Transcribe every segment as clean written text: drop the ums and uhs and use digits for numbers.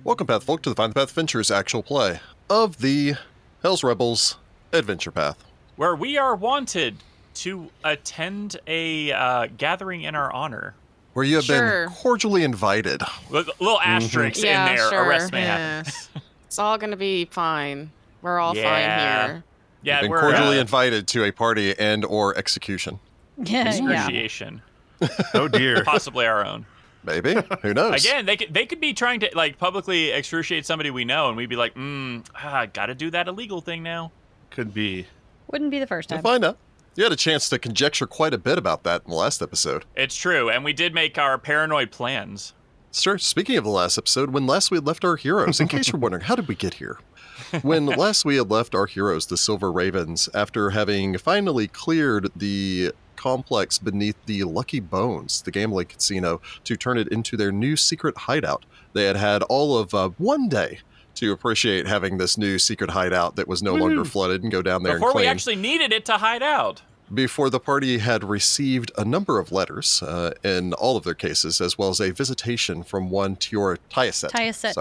Welcome, Pathfolk, to the Find the Path Adventures actual play of the Hell's Rebels Adventure Path, where we are wanted to attend a gathering in our honor. Where you have been cordially invited. Little asterisks in there. Sure. Arrest may happen. It's all going to be fine. We're all fine here. Yeah, You've been cordially invited to a party and or execution. Excruciation. Oh, dear. Possibly our own. Maybe. Who knows? Again, they could be trying to publicly excruciate somebody we know, and we'd be like, gotta do that illegal thing now. Could be. Wouldn't be the first time. We'll find out. You had a chance to conjecture quite a bit about that in the last episode. It's true, and we did make our paranoid plans. Sir, speaking of the last episode, when last we had left our heroes, in case you're wondering, how did we get here? When last we had left our heroes, the Silver Ravens, after having finally cleared the complex beneath the Lucky Bones, the gambling casino, to turn it into their new secret hideout. They had had all of one day to appreciate having this new secret hideout that was no longer flooded and go down there and Before claim. we actually needed it to hide out. Before the party had received a number of letters, in all of their cases, as well as a visitation from one Tiora Tyaset.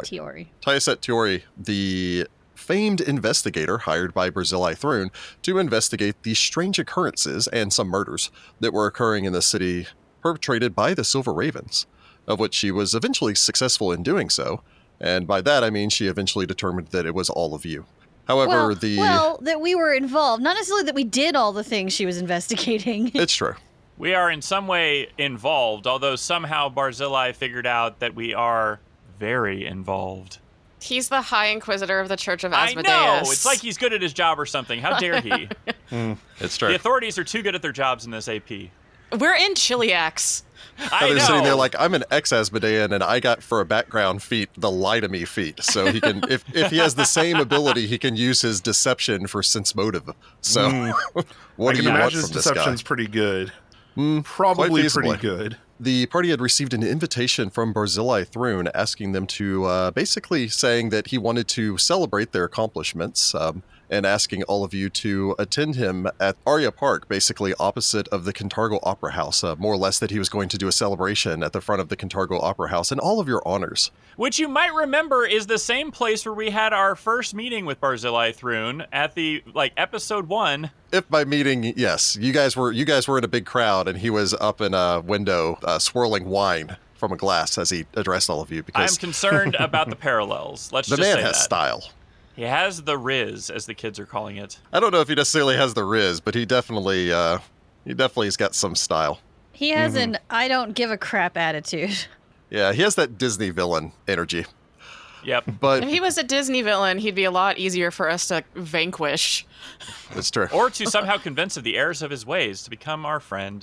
Tyaset Tiori, the famed investigator hired by Barzillai Thrune to investigate the strange occurrences and some murders that were occurring in the city perpetrated by the Silver Ravens, of which she was eventually successful in doing so. And by that, I mean she eventually determined that it was all of you. However, that we were involved. Not necessarily that we did all the things she was investigating. It's true. We are in some way involved, although somehow Barzillai figured out that we are very involved. He's the High Inquisitor of the Church of Asmodeus. I know! It's like he's good at his job or something. How dare he? It's true. The authorities are too good at their jobs in this AP. We're in Chiliax. I know. They're sitting there like, I'm an ex-Asmodean, and I got for a background feat the lie to me feat. So he can, if he has the same ability, he can use his deception for sense motive. So what do you want from his this guy? deception's pretty good. Probably pretty good. The party had received an invitation from Barzillai Thrune asking them to basically saying that he wanted to celebrate their accomplishments and asking all of you to attend him at Arya Park, basically opposite of the Cantargo Opera House, more or less that he was going to do a celebration at the front of the Cantargo Opera House in all of your honors. Which you might remember is the same place where we had our first meeting with Barzillai Thrune at the, episode 1. If by meeting, yes, you guys were in a big crowd, and he was up in a window swirling wine from a glass as he addressed all of you. Because I'm concerned about the parallels. Let's just the say man has that. style. He has the Riz, as the kids are calling it. I don't know if he necessarily has the Riz, but he definitely has got some style. He has an I don't give a crap attitude. Yeah, he has that Disney villain energy. Yep. But If he was a Disney villain, he'd be a lot easier for us to vanquish. That's true. Or to somehow convince of the errors of his ways to become our friend.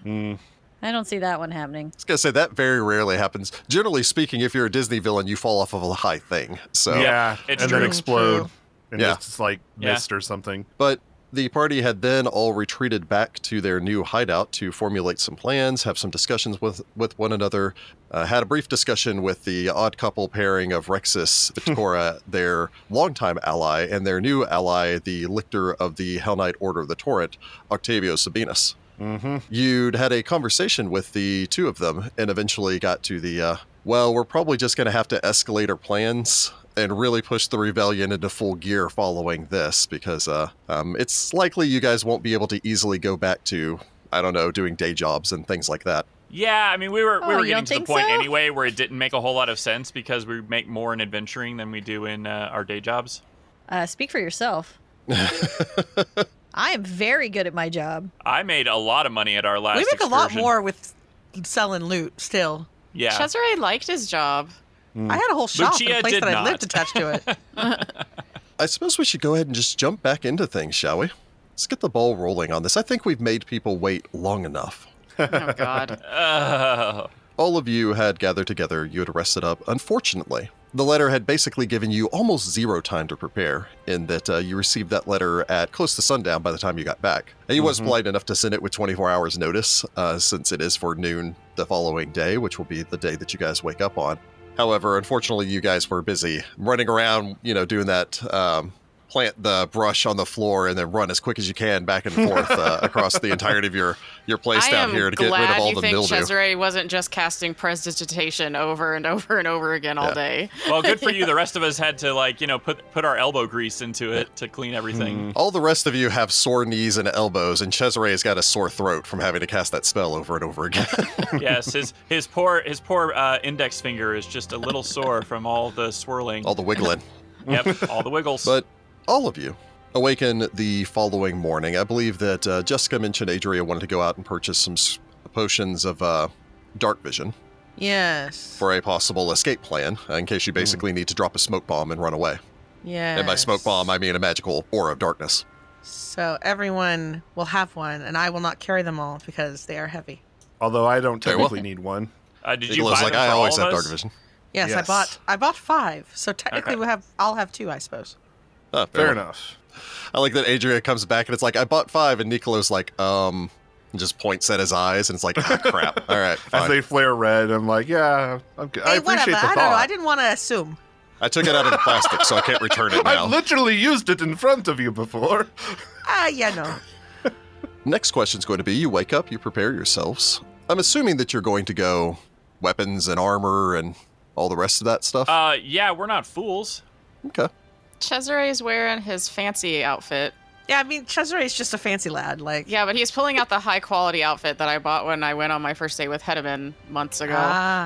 I don't see that one happening. I was going to say, that very rarely happens. Generally speaking, if you're a Disney villain, you fall off of a high thing. So Yeah, it's and true. then explode. And Yeah. just mist or something. But the party had then all retreated back to their new hideout to formulate some plans, have some discussions with one another, had a brief discussion with the odd couple pairing of Rexus Victora, their longtime ally, and their new ally, the lictor of the Hell Knight Order of the Torrent, Octavio Sabinus. You'd had a conversation with the two of them and eventually got to the, we're probably just going to have to escalate our plans and really push the rebellion into full gear following this, because it's likely you guys won't be able to easily go back to, I don't know, doing day jobs and things like that. Yeah, I mean, we were you getting don't to the think point so? anyway where it didn't make a whole lot of sense because we make more in adventuring than we do in our day jobs. Speak for yourself. I am very good at my job. I made a lot of money at our last We make a lot excursion. more with selling loot still. Yeah. Cesare liked his job. I had a whole shop Lucia and a place did that I not. lived attached to it. I suppose we should go ahead and just jump back into things, shall we? Let's get the ball rolling on this. I think we've made people wait long enough. Oh, God. All of you had gathered together. You had rested up. Unfortunately, the letter had basically given you almost zero time to prepare, in that you received that letter at close to sundown by the time you got back. And he was polite enough to send it with 24 hours notice, since it is for noon the following day, which will be the day that you guys wake up on. However, unfortunately, you guys were busy running around, doing that plant the brush on the floor and then run as quick as you can back and forth across the entirety of your place down here to get rid of all the mildew. I am glad you think Cesare wasn't just casting prestidigitation over and over and over again all day. Well, good for you. The rest of us had to put our elbow grease into it to clean everything. All the rest of you have sore knees and elbows, and Cesare's got a sore throat from having to cast that spell over and over again. Yes, his poor index finger is just a little sore from all the swirling. All the wiggling. Yep, all the wiggles. But all of you awaken the following morning. I believe that Jessica mentioned Adria wanted to go out and purchase some potions of dark vision. Yes. For a possible escape plan, in case you basically need to drop a smoke bomb and run away. Yes. And by smoke bomb, I mean a magical aura of darkness. So everyone will have one, and I will not carry them all because they are heavy. Although I don't Very well. technically need one. Did you buy them I for always all have of us? dark vision. Yes, Yes. I bought 5. So technically Okay. I'll have 2, I suppose. Fair enough. I like that Adria comes back and it's like, I bought 5, and Nicolo's like, and just points at his eyes, and it's like, ah, crap. All right, fine. As they flare red, I'm like, yeah, I'm good. I Hey, appreciate whatever. the I don't know. I thought. didn't want to assume. I took it out of the plastic, so I can't return it now. I've literally used it in front of you before. Yeah, no. Next question's going to be, you wake up, you prepare yourselves. I'm assuming that you're going to go weapons and armor and all the rest of that stuff. Yeah, we're not fools. Okay. Cesare's wearing his fancy outfit. Yeah, I mean, Cesare's just a fancy lad. Like, Yeah, but he's pulling out the high quality outfit that I bought when I went on my first date with Hedeman months ago.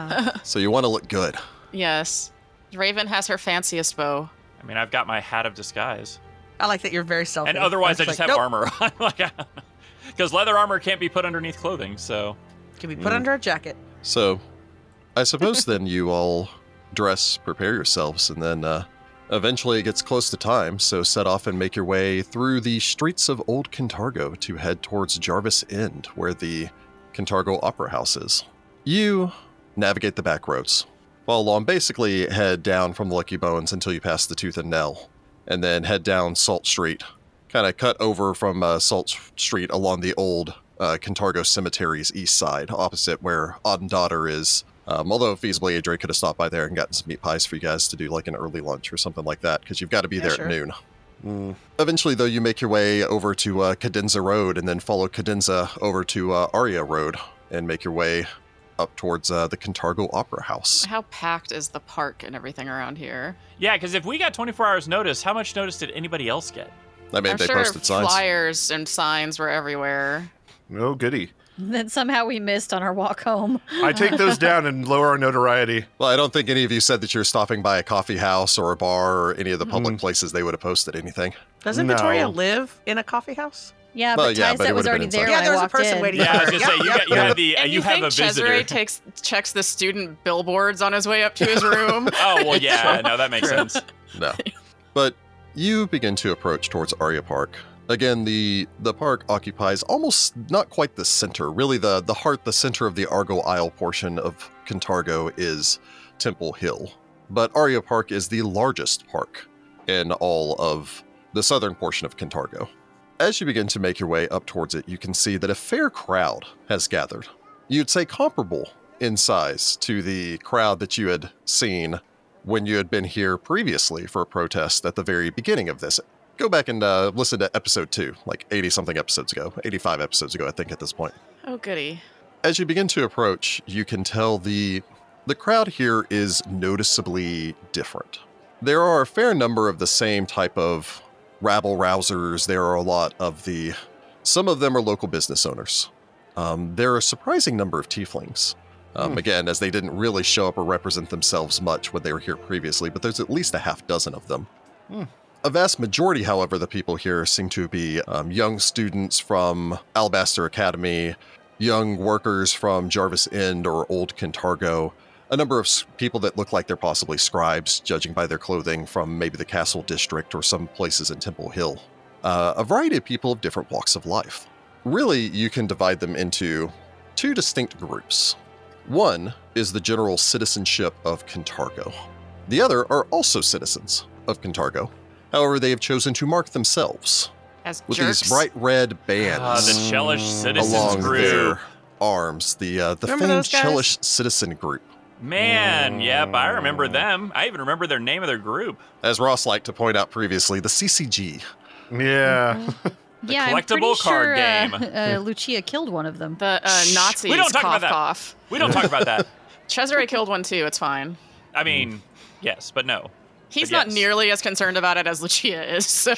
So you want to look good. Yes. Raven has her fanciest bow. I mean, I've got my hat of disguise. I like that you're very selfish. And otherwise, I It's just like, have nope, armor on. Because leather armor can't be put underneath clothing, so. Can be put under a jacket. So I suppose then you all dress, prepare yourselves, and then eventually it gets close to time, so set off and make your way through the streets of Old Cantargo to head towards Jarvis End, where the Cantargo Opera House is. You navigate the back roads. Follow along, basically head down from the Lucky Bones until you pass the Tooth and Nail, and then head down Salt Street. Kind of cut over from Salt Street along the old Cantargo Cemetery's east side, opposite where Odd and Daughter is. Although feasibly, Adria could have stopped by there and gotten some meat pies for you guys to do like an early lunch or something like that, because you've got to be there sure. at noon. Eventually, though, you make your way over to Cadenza Road and then follow Cadenza over to Aria Road and make your way up towards the Cantargo Opera House. How packed is the park and everything around here? Yeah, because if we got 24 hours notice, how much notice did anybody else get? I mean, I'm they sure posted signs. flyers and signs were everywhere. No goody. That somehow we missed on our walk home. I take those down and lower our notoriety. Well, I don't think any of you said that you're stopping by a coffee house or a bar or any of the public places they would have posted anything. Doesn't No. Victoria live in a coffee house? Yeah, Well, but yeah, Tyset but it was would've already been there inside. Yeah, when there I was a walked person in. waiting. Yeah, I was Yep, gonna say, yep, you yep. had the And you you have think a visitor. Cesare checks the student billboards on his way up to his room? Oh, well, yeah, no, that makes sense. No. But you begin to approach towards Aria Park. Again, the park occupies almost not quite the center. Really, the heart, the center of the Argo Isle portion of Cantargo is Temple Hill. But Aria Park is the largest park in all of the southern portion of Cantargo. As you begin to make your way up towards it, you can see that a fair crowd has gathered. You'd say comparable in size to the crowd that you had seen when you had been here previously for a protest at the very beginning of this. Go back and listen to episode 2, like 80-something episodes ago, 85 episodes ago, I think, at this point. Oh, goody. As you begin to approach, you can tell the crowd here is noticeably different. There are a fair number of the same type of rabble-rousers. There are a lot of some of them are local business owners. There are a surprising number of tieflings. Again, as they didn't really show up or represent themselves much when they were here previously, but there's at least a half dozen of them. A vast majority, however, of the people here seem to be young students from Alabaster Academy, young workers from Jarvis End or Old Cantargo, a number of people that look like they're possibly scribes, judging by their clothing from maybe the Castle District or some places in Temple Hill. A variety of people of different walks of life. Really, you can divide them into 2 distinct groups. One is the general citizenship of Cantargo. The other are also citizens of Cantargo. However, they have chosen to mark themselves As with jerks. these bright red bands The Chellish Citizens along Group. their arms. The Remember famed those guys? Chellish Citizen Group. Man, yep, I remember them. I even remember their name of their group. As Ross liked to point out previously, the CCG. Yeah. Yeah, I'm collectible pretty card sure, game. Lucia killed one of them. The Nazis. We don't talk cough, about that. cough. We don't talk about that. Cesare killed one too. It's fine. I mean, yes, but no. He's But not yes. nearly as concerned about it as Lucia is. So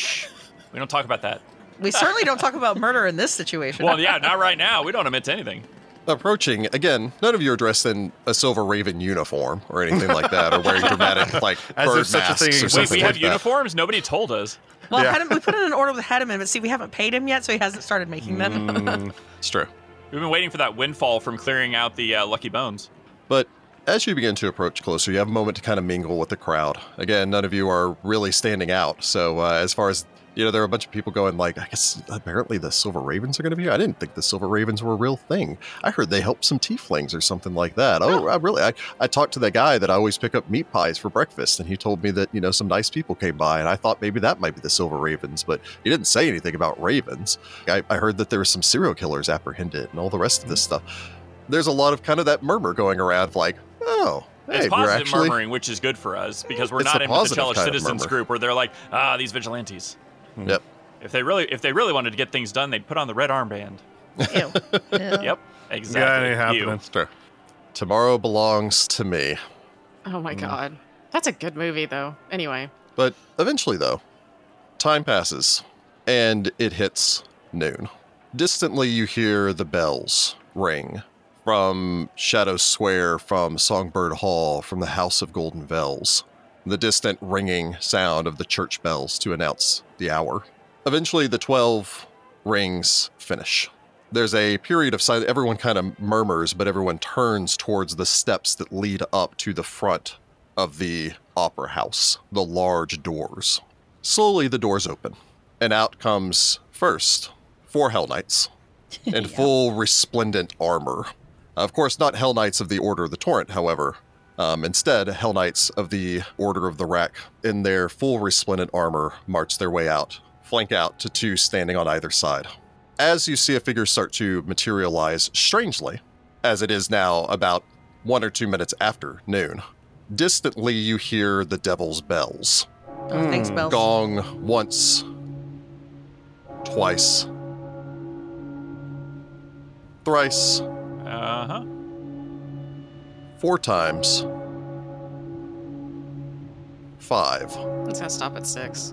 We don't talk about that. We certainly don't talk about murder in this situation. Well, yeah, not right now. We don't admit to anything. Approaching, again, none of you are dressed in a Silver Raven uniform or anything like that, or wearing dramatic, like, As if bird such a masks thing or exists. something Wait, we like have that. uniforms? Nobody told us. Well, Yeah. we put in an order with Hedeman, but see, we haven't paid him yet, so he hasn't started making them. It's true. We've been waiting for that windfall from clearing out the Lucky Bones. But as you begin to approach closer, you have a moment to kind of mingle with the crowd. Again, none of you are really standing out. So as far as, there are a bunch of people going like, I guess apparently the Silver Ravens are going to be here. I didn't think the Silver Ravens were a real thing. I heard they helped some tieflings or something like that. Oh, I talked to that guy that I always pick up meat pies for breakfast, and he told me that, some nice people came by, and I thought maybe that might be the Silver Ravens, but he didn't say anything about ravens. I heard that there were some serial killers apprehended and all the rest of this stuff. There's a lot of kind of that murmur going around like, oh, hey, It's we're positive actually... murmuring, which is good for us because we're It's not a in with the positive Chelish kind of Citizens murmur. group where they're like, these vigilantes. Yep. If they really wanted to get things done, they'd put on the red armband. Ew. Yep, exactly. Yeah, it ain't happening. You. Sure. Tomorrow belongs to me. oh my god, that's a good movie though. Anyway, But eventually, though, time passes, and it hits noon. Distantly, you hear the bells ring from Shadow Square, from Songbird Hall, from the House of Golden Bells. The distant ringing sound of the church bells to announce the hour. Eventually, the 12 rings finish. There's a period of silence. Everyone kind of murmurs, but everyone turns towards the steps that lead up to the front of the opera house, the large doors. Slowly, the doors open, and out comes first 4 Hell Knights in full resplendent armor. Of course, not Hell Knights of the Order of the Torrent, however. Instead, Hell Knights of the Order of the Rack, in their full resplendent armor, march their way out, flank out to 2 standing on either side. As you see a figure start to materialize strangely, as it is now about 1 or 2 minutes after noon, distantly you hear the Devil's Bells. Oh, thanks, Bells. Gong once, twice, thrice, Uh-huh. 4 times, 5, it's gonna stop at 6.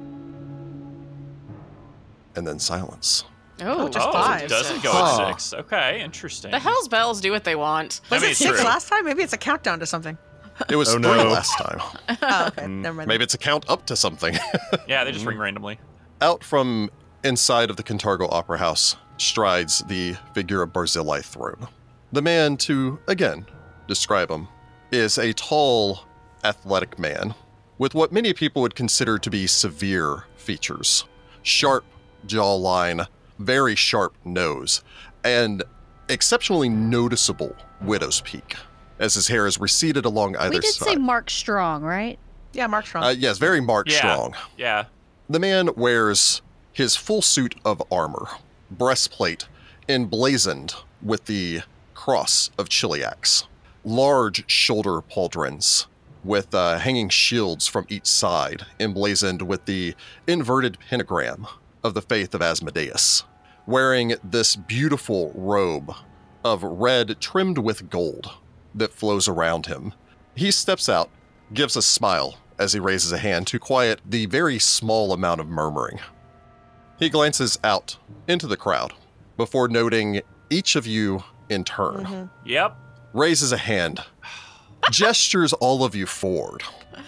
and then silence. Oh, just Oh, five. it doesn't go Huh. at 6. Okay, interesting. The hell's bells do what they want. I Was mean, it it's 6 true. last time? Maybe it's a countdown to something. It was Oh, 3 no. last time. Oh, okay. Never mind. Maybe it's a count up to something. Yeah, they just ring randomly. Out from inside of the Cantargo Opera House strides the figure of Barzillai Throne. The man, to, again, describe him, is a tall, athletic man with what many people would consider to be severe features. Sharp jawline, very sharp nose, and exceptionally noticeable widow's peak, as his hair is receded along either We did side. say Mark Strong, right? Yeah, Mark Strong. Yes, very Mark Yeah. Strong. Yeah. The man wears his full suit of armor, breastplate emblazoned with the cross of Chiliax, large shoulder pauldrons with hanging shields from each side, emblazoned with the inverted pentagram of the faith of Asmodeus, wearing this beautiful robe of red trimmed with gold that flows around him. He steps out, gives a smile as he raises a hand to quiet the very small amount of murmuring. He glances out into the crowd before noting each of you in turn, Yep. raises a hand, gestures all of you forward.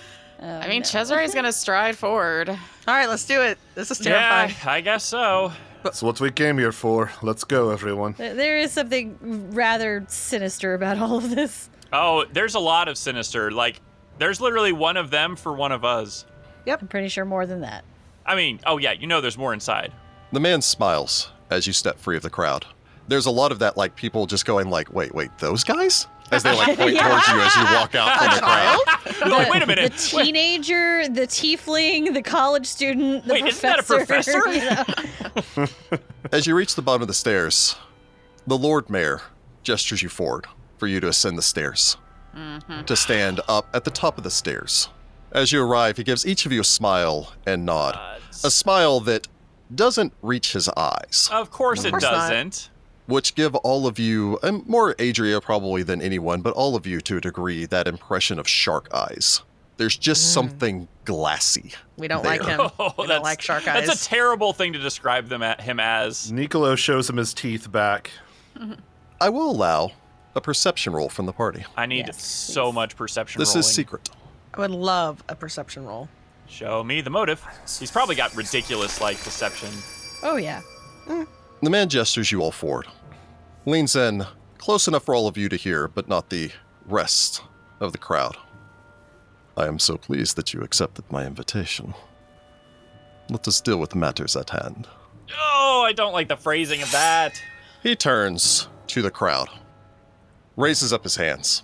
I mean, Cesare's gonna stride forward. All right, let's do it. This is Yeah, terrifying. I guess so. That's what we came here for. Let's go, everyone. There is something rather sinister about all of this. Oh, there's a lot of sinister. Like, there's literally one of them for one of us. I'm pretty sure more than that. I mean, oh yeah, there's more inside. The man smiles as you step free of the crowd. There's a lot of that, like, people just going like, wait, those guys? As they, like, point towards you as you walk out from the crowd. They're like, wait a minute. The teenager, the tiefling, the college student, the Wait, isn't that a professor. professor? you know? As you reach the bottom of the stairs, the Lord Mayor gestures you forward for you to ascend the stairs. to stand up at the top of the stairs. As you arrive, he gives each of you a smile and nod. A smile that doesn't reach his eyes, Of course it course not. doesn't. which give all of you, and more Adria probably than anyone, but all of you to a degree, that impression of shark eyes. There's just something glassy. We don't there. like him. Oh, We don't like shark eyes. That's a terrible thing to describe him as. Nicolo shows him his teeth back. I will allow a perception roll from the party. I need Yes, so please. much perception This rolling. is secret. I would love a perception roll. Show me the motive. He's probably got ridiculous, deception. Oh, yeah. The man gestures you all forward, leans in, close enough for all of you to hear, but not the rest of the crowd. I am so pleased that you accepted my invitation. Let us deal with matters at hand. Oh, I don't like the phrasing of that. He turns to the crowd, raises up his hands.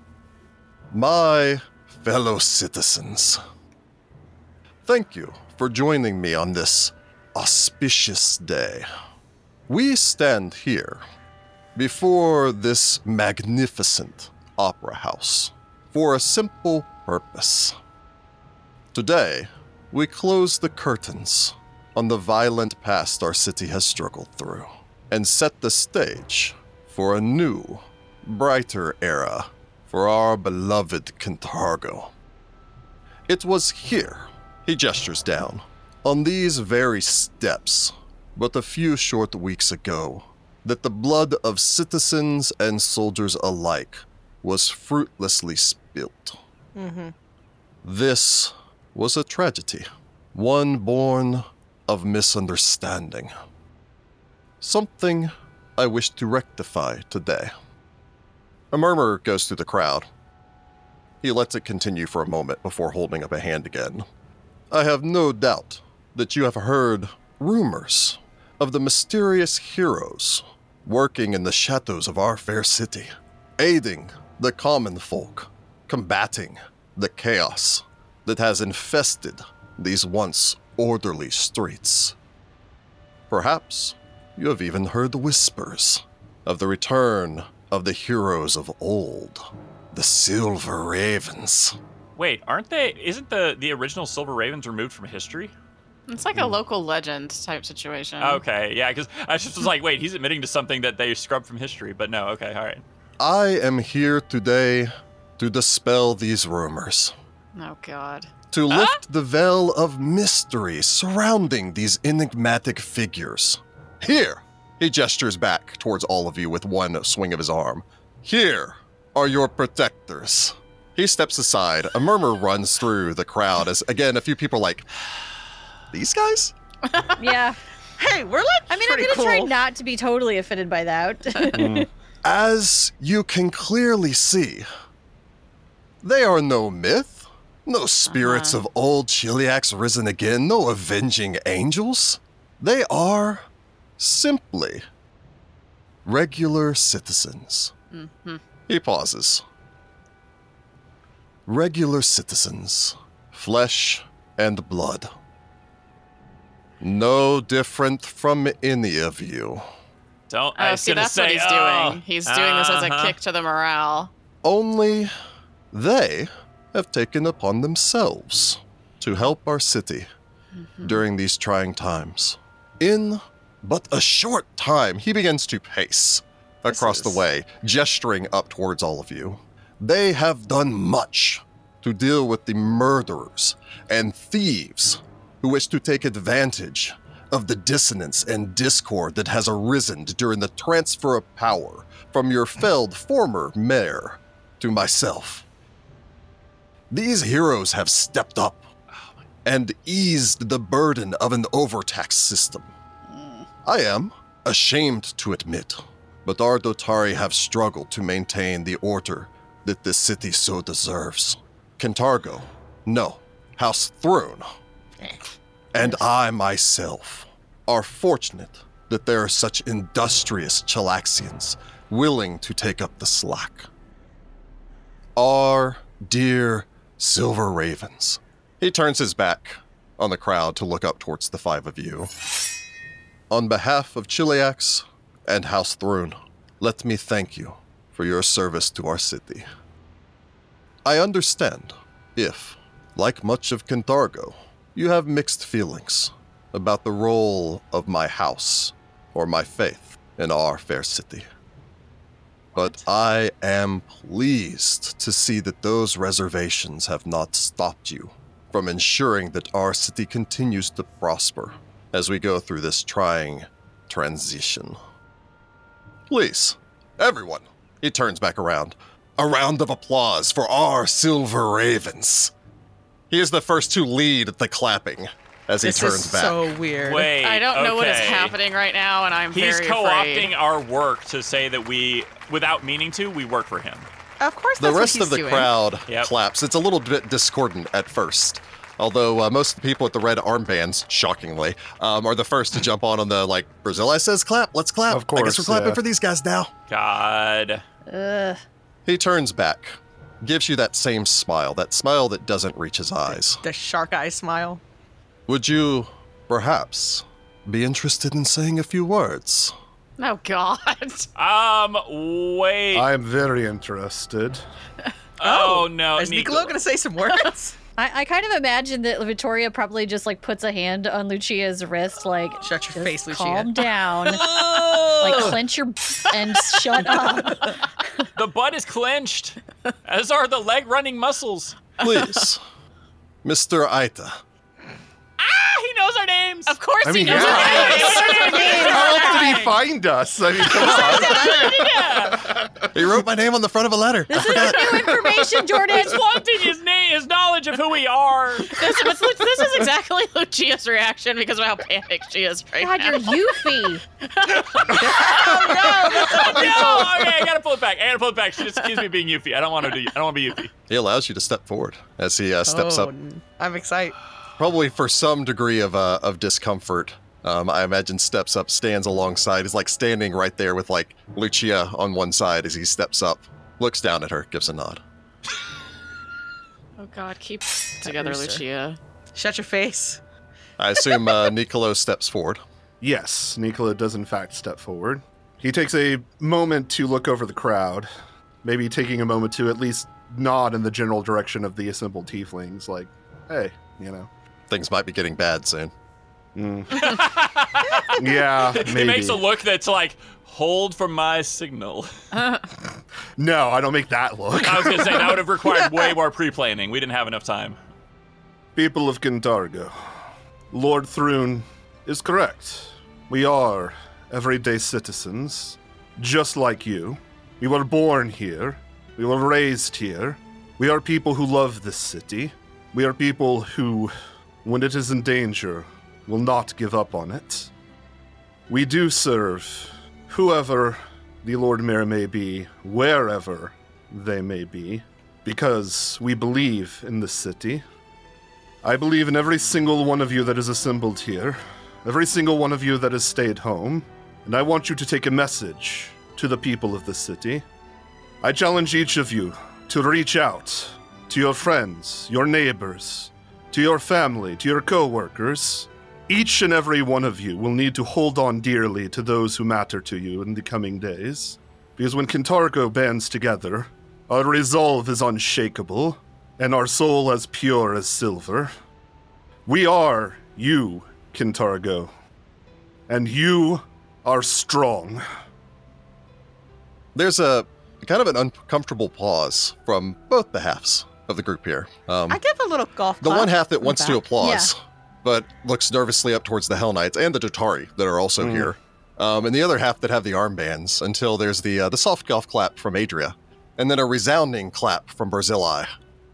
My fellow citizens, thank you for joining me on this auspicious day. We stand here before this magnificent opera house for a simple purpose. Today, we close the curtains on the violent past our city has struggled through and set the stage for a new, brighter era for our beloved Cantargo. It was here, he gestures down, on these very steps, but a few short weeks ago, that the blood of citizens and soldiers alike was fruitlessly spilt. This was a tragedy, one born of misunderstanding. Something I wish to rectify today. A murmur goes through the crowd. He lets it continue for a moment before holding up a hand again. I have no doubt that you have heard rumors of the mysterious heroes working in the shadows of our fair city, aiding the common folk, combating the chaos that has infested these once orderly streets. Perhaps you have even heard the whispers of the return of the heroes of old, the Silver Ravens. Wait, isn't the original Silver Ravens removed from history? It's like a local legend type situation. Okay, yeah, because I just was like, wait, he's admitting to something that they scrubbed from history, but no, okay, all right. I am here today to dispel these rumors, Oh, God. to lift the veil of mystery surrounding these enigmatic figures. Here, he gestures back towards all of you with one swing of his arm. Here are your protectors. He steps aside. A murmur runs through the crowd as, again, a few people are like, these guys? Yeah. Hey, we're like I mean, I'm pretty going to cool. try not to be totally offended by that. As you can clearly see, they are no myth, no spirits of old Chiliacs risen again, no avenging angels. They are simply regular citizens. He pauses. Regular citizens, flesh and blood. No different from any of you. Don't. Oh, see, that's what he's doing. He's doing this as a uh-huh. kick to the morale. Only they have taken upon themselves to help our city during these trying times. In but a short time, he begins to pace across the way, gesturing up towards all of you. They have done much to deal with the murderers and thieves who wish to take advantage of the dissonance and discord that has arisen during the transfer of power from your felled former mayor to myself. These heroes have stepped up and eased the burden of an overtaxed system. I am ashamed to admit, but our Dotari have struggled to maintain the order that this city so deserves. Cantargo, no, House Throne, and I myself are fortunate that there are such industrious Chilaxians willing to take up the slack. Our dear Silver Ravens. He turns his back on the crowd to look up towards the five of you. On behalf of Chiliax and House Throne, let me thank you for your service to our city. I understand if, like much of Cantargo, you have mixed feelings about the role of my house or my faith in our fair city. But I am pleased to see that those reservations have not stopped you from ensuring that our city continues to prosper as we go through this trying transition. Please, everyone, he turns back around. A round of applause for our Silver Ravens. He is the first to lead the clapping as he This turns is back. so weird. Wait, I don't know what is okay. happening right now, and I'm He's very co-opting afraid. our work to say that we, without meaning to, we work for him. Of course, The that's rest what of he's the doing. crowd Yep. claps. It's a little bit discordant at first. Although most of the people with the red armbands, shockingly, are the first to jump on the, like, Brazil says clap, let's clap. Of I guess course, we're clapping yeah. for these guys now. God. Ugh. He turns back, gives you that same smile, that smile that doesn't reach his eyes. The shark eye smile. Would you, perhaps, be interested in saying a few words? Oh, God. Wait. I'm very interested. Oh, no. Is Niccolo going to say some words? I kind of imagine that Victoria probably just like puts a hand on Lucia's wrist, like, Shut your just face, Lucia. calm down, like clench your and shut up. The butt is clenched, as are the leg running muscles. Please, Mr. Aita. He knows our names. Of course I mean, he knows yeah. our name. How else did he find us? I mean, come on. He wrote my name on the front of a letter. I forgot. New information, Jordan. He's flaunting his knowledge of who we are. This is exactly Lucia's reaction because of how panicked she is right God, now. you're Yuffie. No, okay, I gotta pull it back. She just accused me of being Yuffie. I don't want to be Yuffie. He allows you to step forward as he steps up. I'm excited. Probably for some degree of discomfort. I imagine steps up, stands alongside, is like standing right there with like Lucia on one side as he steps up, looks down at her, gives a nod. Oh, God, keep together, rooster. Lucia. Shut your face. I assume Niccolo steps forward. Yes, Nicola does in fact step forward. He takes a moment to look over the crowd, maybe taking a moment to at least nod in the general direction of the assembled tieflings, like, hey, you know. Things might be getting bad soon. Yeah, maybe. He makes a look that's like, hold for my signal. No, I don't make that look. I was gonna say that would have required way more pre-planning. We didn't have enough time. People of Cantargo, Lord Thrune is correct. We are everyday citizens, just like you. We were born here. We were raised here. We are people who love this city. We are people who, when it is in danger, will not give up on it. We do serve whoever the Lord Mayor may be, wherever they may be, because we believe in this city. I believe in every single one of you that is assembled here, every single one of you that has stayed home, and I want you to take a message to the people of this city. I challenge each of you to reach out to your friends, your neighbors, to your family, to your co-workers. Each and every one of you will need to hold on dearly to those who matter to you in the coming days, because when Cantargo bands together, our resolve is unshakable, and our soul as pure as silver. We are you, Cantargo, and you are strong. There's a kind of an uncomfortable pause from both the halves of the group here. I give a little golf The clap one half that in the wants to back. applause, but looks nervously up towards the Hell Knights and the Dotari that are also here. And the other half that have the armbands until there's the soft golf clap from Adria, and then a resounding clap from Barzillai.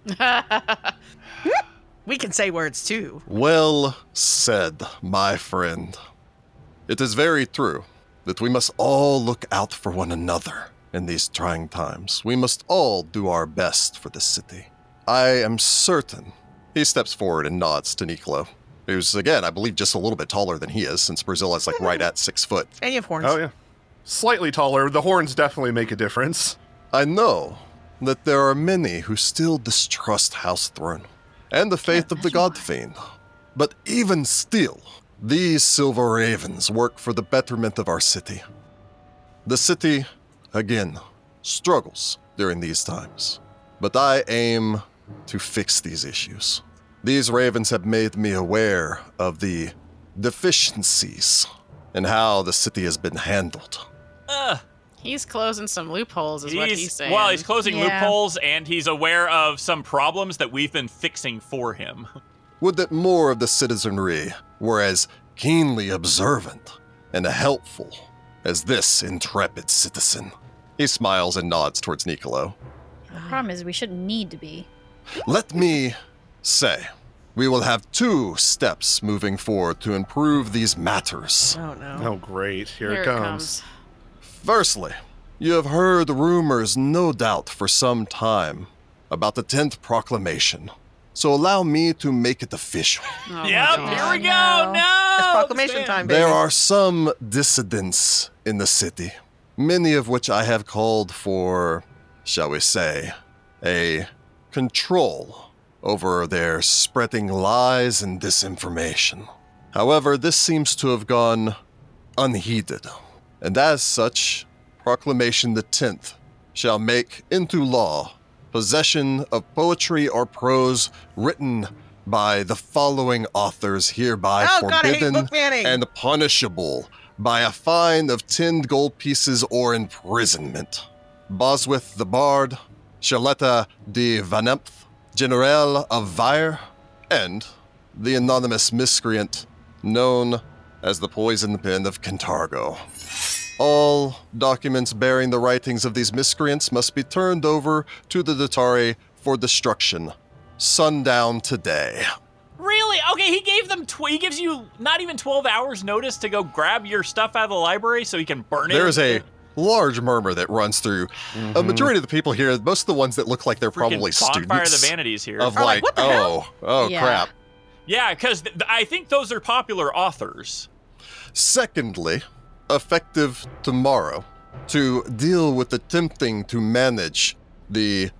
We can say words too. Well said, my friend. It is very true that we must all look out for one another in these trying times. We must all do our best for the city. I am certain. He steps forward and nods to Niccolo, who's, again, I believe just a little bit taller than he is, since Brazil is like right at 6 foot. And you have horns. Oh, yeah. Slightly taller. The horns definitely make a difference. I know that there are many who still distrust House Throne and the faith of the God Fiend. But even still, these Silver Ravens work for the betterment of our city. The city, again, struggles during these times. but I aim to fix these issues. These ravens have made me aware of the deficiencies in how the city has been handled. He's closing some loopholes, is what he's saying. Well, he's closing Yeah. loopholes, and he's aware of some problems that we've been fixing for him. Would that more of the citizenry were as keenly observant and helpful as this intrepid citizen. He smiles and nods towards Nicolo. The problem is we shouldn't need to be. Let me say, we will have 2 steps moving forward to improve these matters. Oh no. Oh, great. Here Here it comes. Firstly, you have heard rumors, no doubt, for some time about the 10th proclamation. So allow me to make it official. Oh my Yep, God. here we go. No. No, It's proclamation time, baby. There are some dissidents in the city, many of which I have called for, shall we say, a control over their spreading lies and disinformation. However, this seems to have gone unheeded, and as such, Proclamation the 10th shall make into law possession of poetry or prose written by the following authors hereby Oh, God, I hate forbidden book banning. and punishable by a fine of 10 gold pieces or imprisonment. Boswith the Bard, Charletta de Vanempth, General of Vire, and the anonymous miscreant known as the Poison Pen of Cantargo. All documents bearing the writings of these miscreants must be turned over to the Datari for destruction. Sundown today. Really? Okay, he gave them. He gives you not even 12 hours notice to go grab your stuff out of the library so he can burn it. There is a large murmur that runs through a majority of the people here. Most of the ones that look like they're Freaking probably Bonfire students of the Vanities here. of Are like, like, what the hell? oh Yeah. crap. Yeah, because I think those are popular authors. Secondly, effective tomorrow, to deal with attempting to manage the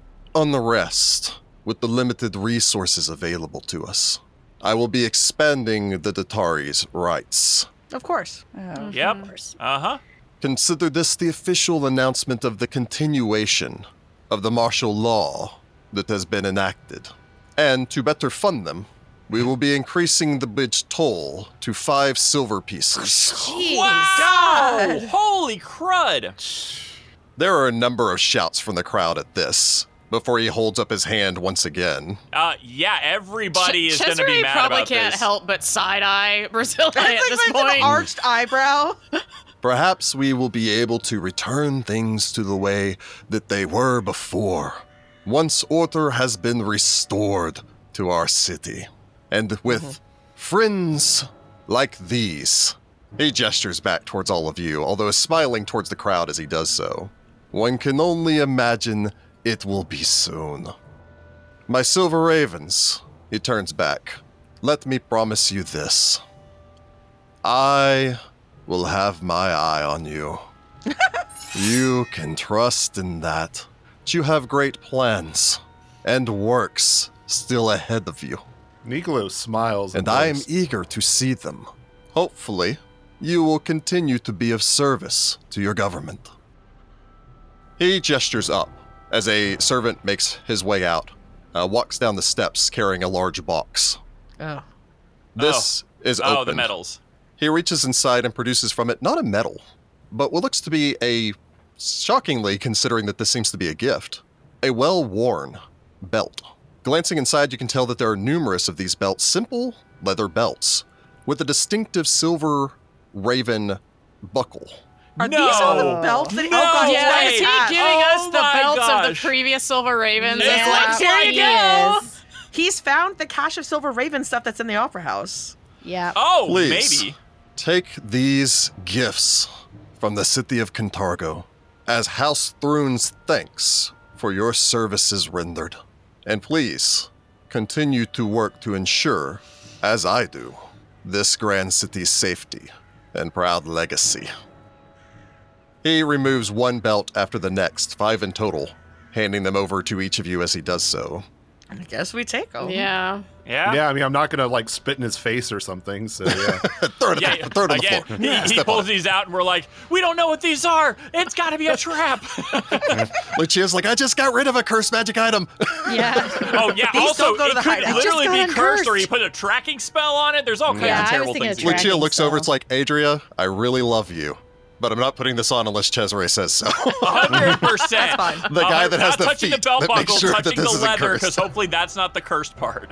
unrest with the limited resources available to us. I will be expanding the Datari's rights. Of course. Oh, Yep. of course. Uh-huh. Consider this the official announcement of the continuation of the martial law that has been enacted. And to better fund them, we will be increasing the bridge toll to 5 silver pieces. Jeez. Wow! Holy crud! There are a number of shouts from the crowd at this, before he holds up his hand once again. Yeah, everybody is going to be Cesare mad probably about can't this. help but side-eye Brazil at It's this like an point. arched eyebrow. Perhaps we will be able to return things to the way that they were before, once order has been restored to our city. And with friends like these, he gestures back towards all of you, although is smiling towards the crowd as he does so. One can only imagine it will be soon. My Silver Ravens, he turns back. Let me promise you this. I will have my eye on you. You can trust in that. You have great plans and works still ahead of you. Nicolo smiles. And I am boasts. eager to see them. Hopefully, you will continue to be of service to your government. He gestures up as a servant makes his way out, walks down the steps carrying a large box. Oh. This is open. Oh, the medals. He reaches inside and produces from it not a medal, but what looks to be a, shockingly considering that this seems to be a gift, a well-worn belt. Glancing inside, you can tell that there are numerous of these belts, simple leather belts, with a distinctive silver raven buckle. Are these all the belts that he... No Oh, God, he's way. got Is his he hat. giving us the my belts of the gosh. previous Silver Ravens? Yeah. It's like, here you he go. is. He's found the cache of Silver Raven stuff that's in the Opera House. Yeah. Oh, Please. maybe. Take these gifts from the city of Cantargo as House Thrune's thanks for your services rendered. And please, continue to work to ensure, as I do, this grand city's safety and proud legacy. He removes one belt after the next, 5 in total, handing them over to each of you as he does so. I guess we take him. Yeah. Yeah. Yeah, I mean, I'm not gonna like spit in his face or something. So yeah. Throw it, throw it on the Again, floor. he Step pulls on it. these out, and we're like, we don't know what these are. It's got to be a trap. Lucia's like, I just got rid of a cursed magic item. Yeah. Oh yeah. These Also, don't go to it the could hideout. literally Just be got cursed, or uncursed. you put a tracking spell on it. There's all kinds Yeah, of I was terrible thinking things. a you can tracking Lucia looks over. spell. It's like, Adria, I really love you, but I'm not putting this on unless Cesare says so. 100%. That's fine. The guy that has not the touching feet the belt that makes buckle, sure that touching this the isn't leather, cursed. because hopefully that's not the cursed part.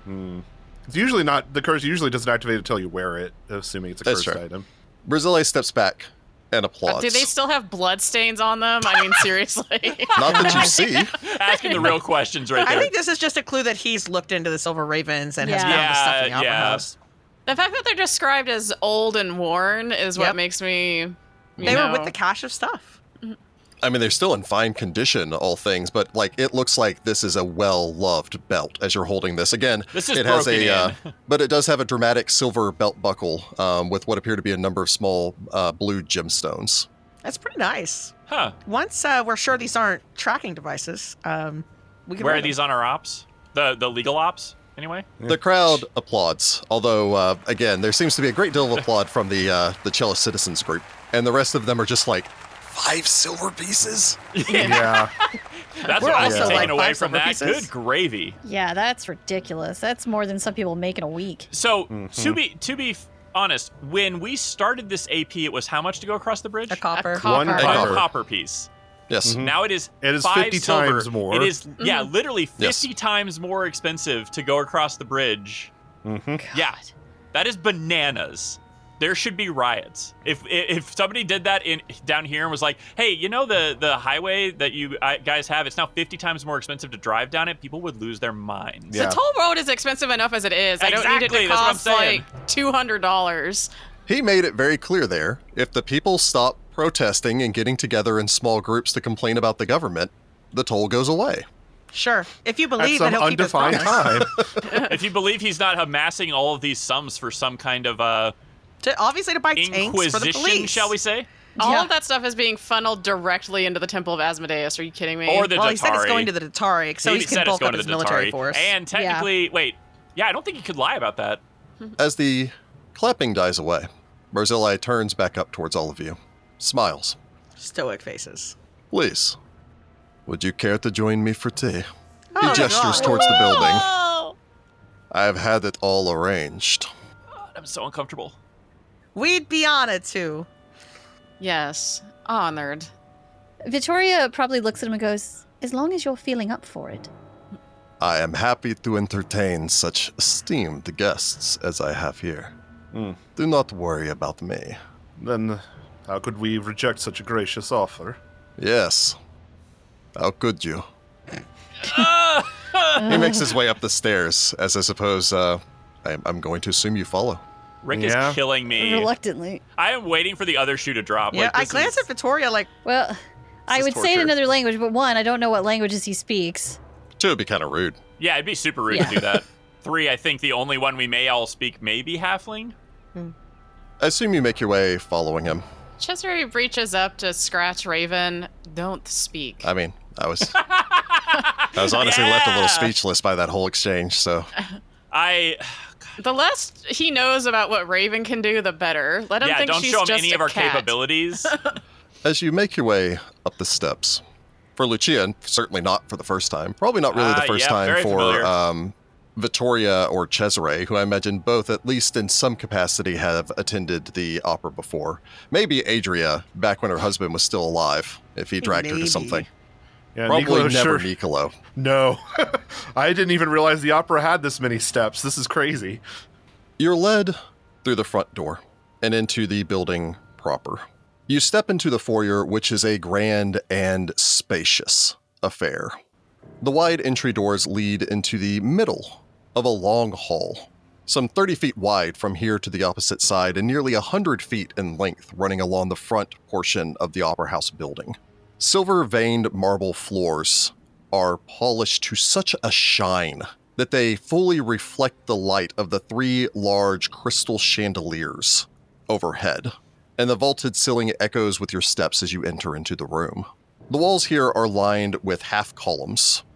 It's usually not the curse. Usually doesn't activate until you wear it, assuming it's a That's cursed true. item. Brazile steps back and applauds. Do they still have blood stains on them? I mean, seriously. Not that you see. Asking the real questions right there. I think this is just a clue that he's looked into the Silver Ravens and has Yeah. found the stuff in the Opera Yeah. House. The fact that they're described as old and worn is what Yep. makes me. You They know, were with the cache of stuff. I mean, they're still in fine condition, all things, but like it looks like this is a well-loved belt as you're holding this. Again, This is it has broken in. but it does have a dramatic silver belt buckle with what appear to be a number of small blue gemstones. That's pretty nice. Huh. Once we're sure these aren't tracking devices, we can Where wear are these on our ops? The legal ops, anyway? The crowd applauds, although again, there seems to be a great deal of applaud from the Cellist Citizens group, and the rest of them are just like 5 silver pieces. Yeah. That's We're what I'd be also taking like away 5 from silver that. pieces. Good gravy. Yeah, that's ridiculous. That's more than some people make in a week. So to be honest, when we started this AP, it was how much to go across the bridge? A copper. One copper. copper. One copper piece. Yes. Now it is. It is 5 50 silver. times more. It is literally 50 Yes. times more expensive to go across the bridge. Yeah, that is bananas. There should be riots. If somebody did that down here and was like, hey, you know the highway that you guys have, it's now 50 times more expensive to drive down it, people would lose their minds. Yeah. The toll road is expensive enough as it is. I don't need it Exactly, to that's what I'm cost saying. like $200. He made it very clear there, if the people stop protesting and getting together in small groups to complain about the government, the toll goes away. Sure. If you At believe that some he'll keep his undefined promise. time. If you believe he's not amassing all of these sums for some kind of Obviously to buy tanks for the inquisition, police. shall we say? All Yeah. of that stuff is being funneled directly into the Temple of Asmodeus. Are you kidding me? Or the Well, he said it's Datari. going to the Datari, so he he said can it's bulk going up to his the military Datari. force. And technically, wait, yeah, I don't think you could lie about that. As the clapping dies away, Barzillai turns back up towards all of you, smiles. Stoic faces. Please, would you care to join me for tea? Oh, He gestures God. towards the building. Oh, I've had it all arranged. God, I'm so uncomfortable. We'd be honored to. Yes, honored. Victoria probably looks at him and goes, as long as you're feeling up for it. I am happy to entertain such esteemed guests as I have here. Do not worry about me. Then how could we reject such a gracious offer? Yes. How could you? He makes his way up the stairs, as I suppose I'm going to assume you follow. Rick Yeah. is killing me. Reluctantly. I am waiting for the other shoe to drop. Yeah, Like, I this glanced is- at Victoria like, Well, I is would say it in torture. another language, but one, I don't know what languages he speaks. 2 would be kind of rude. Yeah, it'd be super rude Yeah. to do that. 3, I think the only one we may all speak may be Halfling. I assume you make your way following him. Cesare reaches up to scratch Raven. Don't speak. I mean, I was honestly left a little Yeah. speechless by that whole exchange, so The less he knows about what Raven can do, the better. Let him Yeah, think don't she's show him just any a of our cat. capabilities. as you make your way up the steps, for Lucia, and certainly not for the first time, probably not really the first yeah, time very for familiar. Vittoria or Cesare, who I imagine both, at least in some capacity, have attended the opera before. Maybe Adria, back when her husband was still alive, if he dragged her Maybe. to something. Yeah, Probably Nicolo, never sure. Nicolo. No. I didn't even realize the opera had this many steps. This is crazy. You're led through the front door and into the building proper. You step into the foyer, which is a grand and spacious affair. The wide entry doors lead into the middle of a long hall, some 30 feet wide from here to the opposite side and nearly 100 feet in length running along the front portion of the Opera House building. Silver-veined marble floors are polished to such a shine that they fully reflect the light of the 3 large crystal chandeliers overhead, and the vaulted ceiling echoes with your steps as you enter into the room. The walls here are lined with half columns,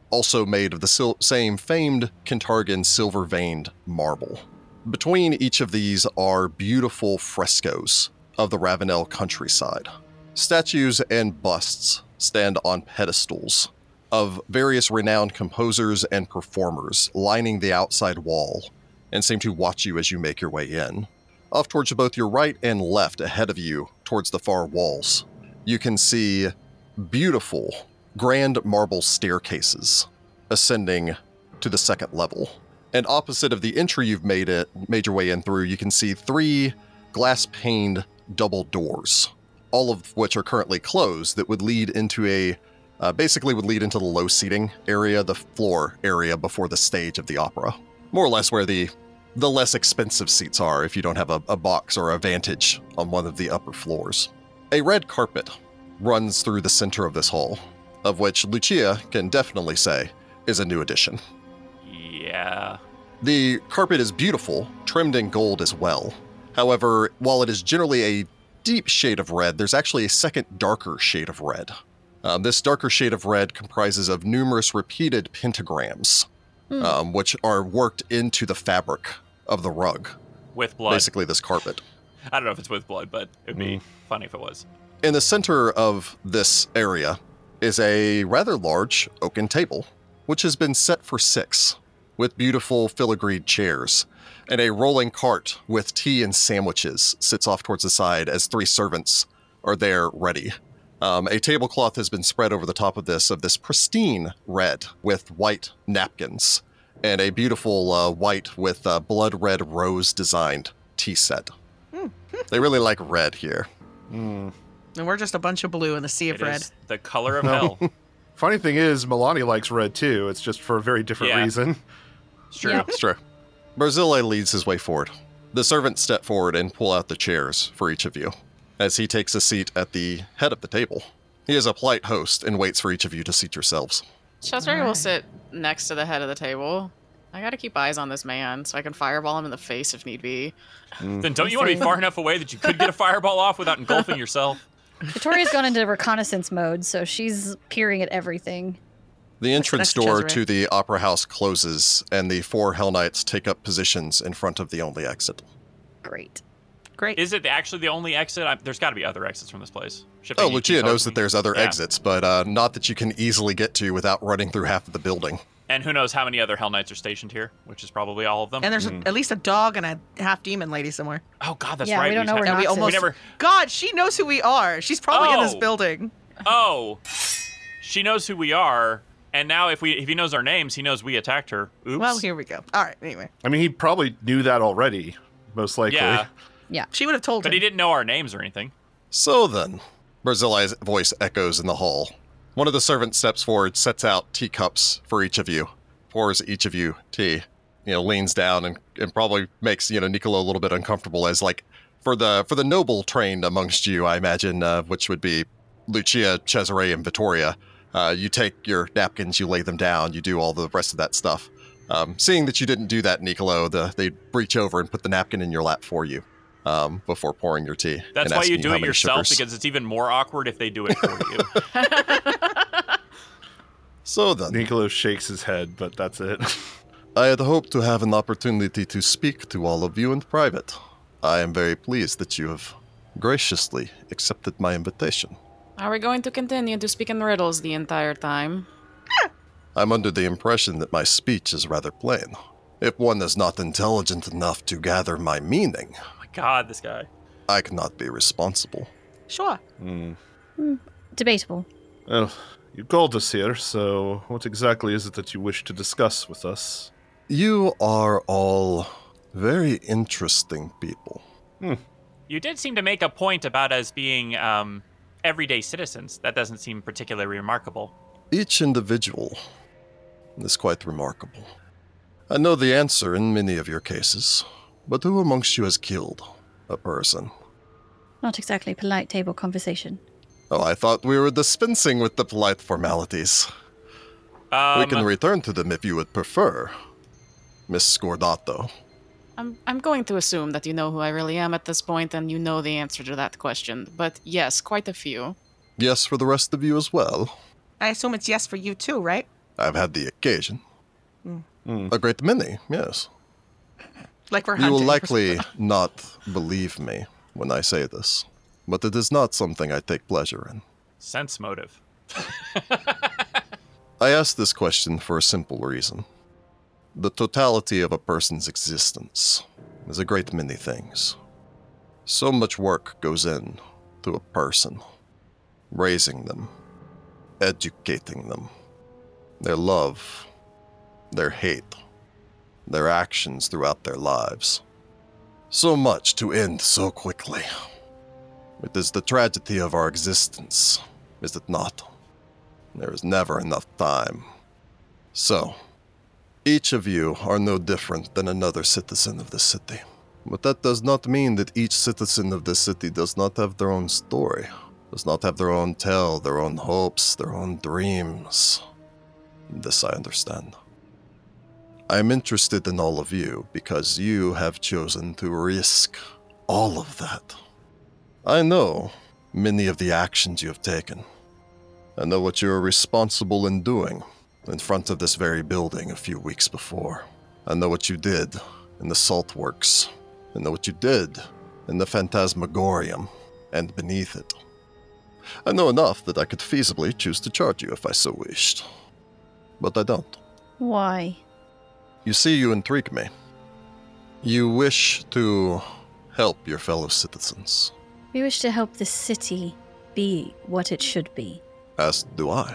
also made of the same famed Kintargan silver-veined marble. Between each of these are beautiful frescoes of the Ravenel countryside. Statues and busts stand on pedestals of various renowned composers and performers lining the outside wall and seem to watch you as you make your way in. Off towards both your right and left ahead of you, towards the far walls, you can see beautiful, grand marble staircases ascending to the second level. And opposite of the entry you've made your way in through, you can see 3 glass-paned double doors, all of which are currently closed, that would lead into basically would lead into the low seating area, the floor area before the stage of the opera. More or less where the less expensive seats are if you don't have a box or a vantage on one of the upper floors. A red carpet runs through the center of this hall, of which Lucia can definitely say is a new addition. Yeah. The carpet is beautiful, trimmed in gold as well. However, while it is generally a deep shade of red, there's actually a second darker shade of red. This darker shade of red comprises of numerous repeated pentagrams, which are worked into the fabric of the rug. With blood. Basically this carpet. I don't know if it's with blood, but it would be funny if it was. In the center of this area is a rather large oaken table, which has been set for 6, with beautiful filigreed chairs, and a rolling cart with tea and sandwiches sits off towards the side as 3 servants are there ready. A tablecloth has been spread over the top of this pristine red with white napkins, and a beautiful white with blood red rose designed tea set. They really like red here. And we're just a bunch of blue in the sea of red. Is the color of hell. Funny thing is, Milani likes red too. It's just for a very different reason. It's true. Yeah. It's true. Barzillai leads his way forward. The servants step forward and pull out the chairs for each of you, as he takes a seat at the head of the table. He is a polite host and waits for each of you to seat yourselves. Chester will sit next to the head of the table. I gotta keep eyes on this man so I can fireball him in the face if need be. Then don't you want to be far enough away that you could get a fireball off without engulfing yourself? Victoria's gone into reconnaissance mode, so she's peering at everything. The entrance That's door Cesare. to the opera house closes, and the 4 Hell Knights take up positions in front of the only exit. Great. Great. Is it actually the only exit? There's got to be other exits from this place. Shipping Oh, you Lucia keep knows talking. that there's other Yeah. exits, but not that you can easily get to without running through half of the building. And who knows how many other Hell Knights are stationed here, which is probably all of them. And there's at least a dog and a half demon lady somewhere. Oh God, that's Yeah, right. we don't know just where had- And we Nox is. almost. never- God, she knows who we are. She's probably in this Oh. building. Oh, she knows who we are, and now if he knows our names, he knows we attacked her. Oops. Well, here we go. All right. Anyway, I mean, he probably knew that already, most likely. Yeah, Yeah. she would have told but him. he didn't know our names or anything. So then, Barzillai's voice echoes in the hall. One of the servants steps forward, sets out teacups for each of you, pours each of you tea, leans down and probably makes, Niccolo a little bit uncomfortable as, like, for the noble trained amongst you, I imagine, which would be Lucia, Cesare, and Vittoria, you take your napkins, you lay them down, you do all the rest of that stuff. Seeing that you didn't do that, Niccolo, they reach over and put the napkin in your lap for you before pouring your tea. That's and why asking you do how it many yourself, sugars. because it's even more awkward if they do it for you. So then, Niccolo shakes his head, but that's it. I had hoped to have an opportunity to speak to all of you in private. I am very pleased that you have graciously accepted my invitation. Are we going to continue to speak in riddles the entire time? I'm under the impression that my speech is rather plain. If one is not intelligent enough to gather my meaning, Oh my God, this guy. I cannot be responsible. Sure. Debatable. Well, you called us here, so what exactly is it that you wish to discuss with us? You are all very interesting people. You did seem to make a point about us being everyday citizens. That doesn't seem particularly remarkable. Each individual is quite remarkable. I know the answer in many of your cases, but who amongst you has killed a person? Not exactly polite table conversation. Oh, I thought we were dispensing with the polite formalities. We can return to them if you would prefer, Miss Scordato. I'm going to assume that you know who I really am at this point and you know the answer to that question. But yes, quite a few. Yes, for the rest of you as well. I assume it's yes for you too, right? I've had the occasion. A great many, yes. Like we're You hunting. will for likely not believe me when I say this, but it is not something I take pleasure in. Sense motive. I ask this question for a simple reason. The totality of a person's existence is a great many things. So much work goes in to a person, raising them, educating them, their love, their hate, their actions throughout their lives. So much to end so quickly. It is the tragedy of our existence, is it not? There is never enough time. So, each of you are no different than another citizen of the city. But that does not mean that each citizen of the city does not have their own story, does not have their own tale, their own hopes, their own dreams. This I understand. I am interested in all of you because you have chosen to risk all of that. I know many of the actions you have taken. I know what you are responsible in doing in front of this very building a few weeks before. I know what you did in the salt works. I know what you did in the Phantasmagorium and beneath it. I know enough that I could feasibly choose to charge you if I so wished. But I don't. Why? You see, you intrigue me. You wish to help your fellow citizens. We wish to help the city be what it should be. As do I.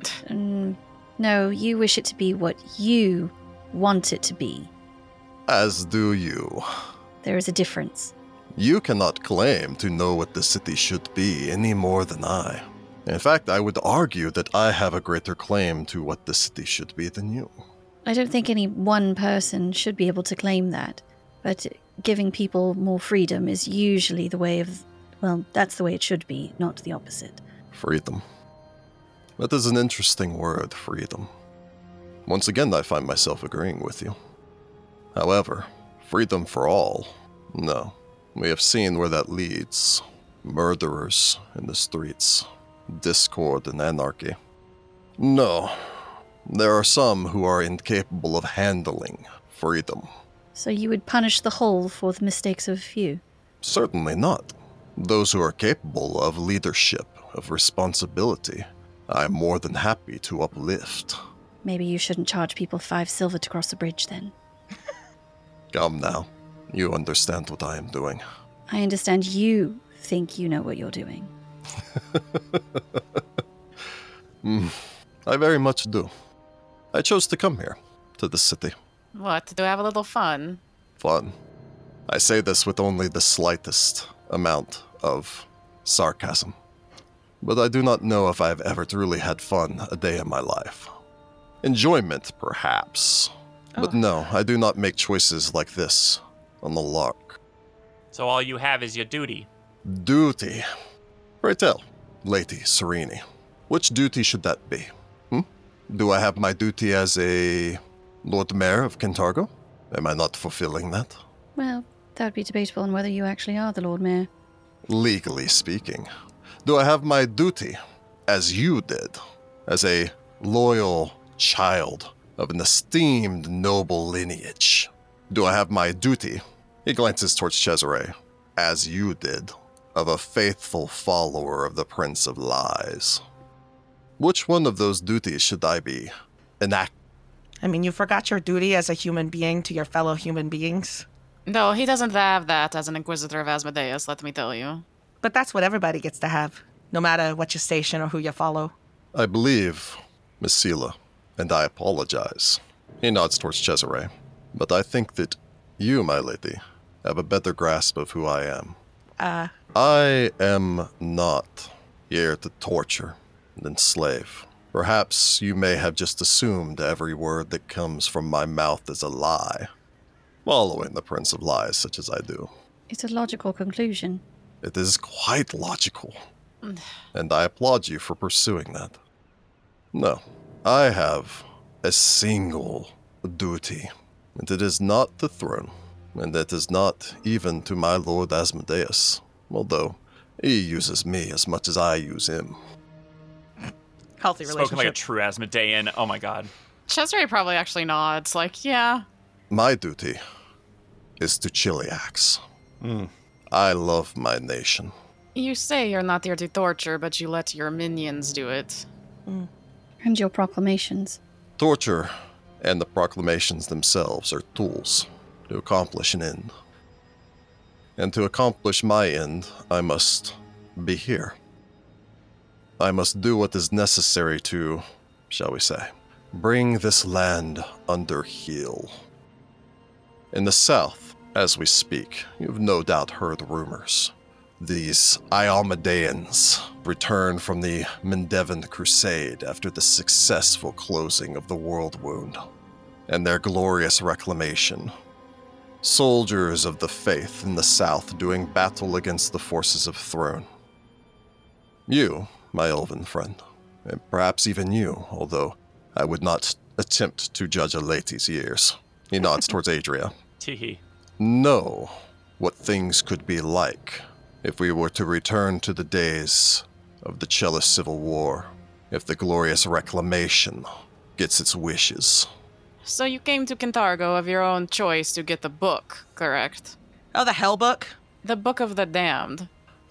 No, you wish it to be what you want it to be. As do you. There is a difference. You cannot claim to know what the city should be any more than I. In fact, I would argue that I have a greater claim to what the city should be than you. I don't think any one person should be able to claim that, but giving people more freedom is usually the way of, well, that's the way it should be, not the opposite. Freedom. That is an interesting word, freedom. Once again, I find myself agreeing with you. However, freedom for all? No. We have seen where that leads. Murderers in the streets. Discord and anarchy. No. There are some who are incapable of handling freedom. So you would punish the whole for the mistakes of a few? Certainly not. Those who are capable of leadership, of responsibility, I am more than happy to uplift. Maybe you shouldn't charge people 5 silver to cross the bridge then. Come now. You understand what I am doing. I understand you think you know what you're doing. I very much do. I chose to come here, to the city. What? To have a little fun? Fun. I say this with only the slightest amount of sarcasm. But I do not know if I have ever truly had fun a day in my life. Enjoyment, perhaps. But no, I do not make choices like this on the lark. So all you have is your duty. Duty. Pray tell, Lady Serene, which duty should that be? Do I have my duty as a Lord Mayor of Kintargo? Am I not fulfilling that? Well, that would be debatable on whether you actually are the Lord Mayor. Legally speaking. Do I have my duty, as you did, as a loyal child of an esteemed noble lineage? Do I have my duty, he glances towards Cesare, as you did, of a faithful follower of the Prince of Lies? Which one of those duties should I be enacting? I mean, you forgot your duty as a human being to your fellow human beings. No, he doesn't have that as an Inquisitor of Asmodeus, let me tell you. But that's what everybody gets to have, no matter what your station or who you follow. I believe, Miss Sela, and I apologize. He nods towards Cesare. But I think that you, my lady, have a better grasp of who I am. I am not here to torture and enslave. Perhaps you may have just assumed every word that comes from my mouth is a lie, following the Prince of Lies such as I do. It's a logical conclusion. It is quite logical, and I applaud you for pursuing that. No, I have a single duty, and it is not the throne, and it is not even to my Lord Asmodeus, although he uses me as much as I use him. Healthy relationship. Spoken like a true Asmodean. Oh my god. Cesare probably actually nods, like, yeah. My duty is to Chiliax. I love my nation. You say you're not here to torture, but you let your minions do it. And your proclamations. Torture and the proclamations themselves are tools to accomplish an end. And to accomplish my end, I must be here. I must do what is necessary to, shall we say, bring this land under heel. In the south, as we speak, you've no doubt heard rumors. These Iomedeans returned from the Mendevin Crusade after the successful closing of the World Wound, and their glorious reclamation. Soldiers of the faith in the south doing battle against the forces of Throne. You, my elven friend, and perhaps even you, although I would not attempt to judge a lady's years. He nods towards Adria. Teehee. Know what things could be like if we were to return to the days of the Chalice Civil War, if the glorious reclamation gets its wishes. So you came to Kintargo of your own choice to get the book, correct? Oh, the Hell Book? The Book of the Damned.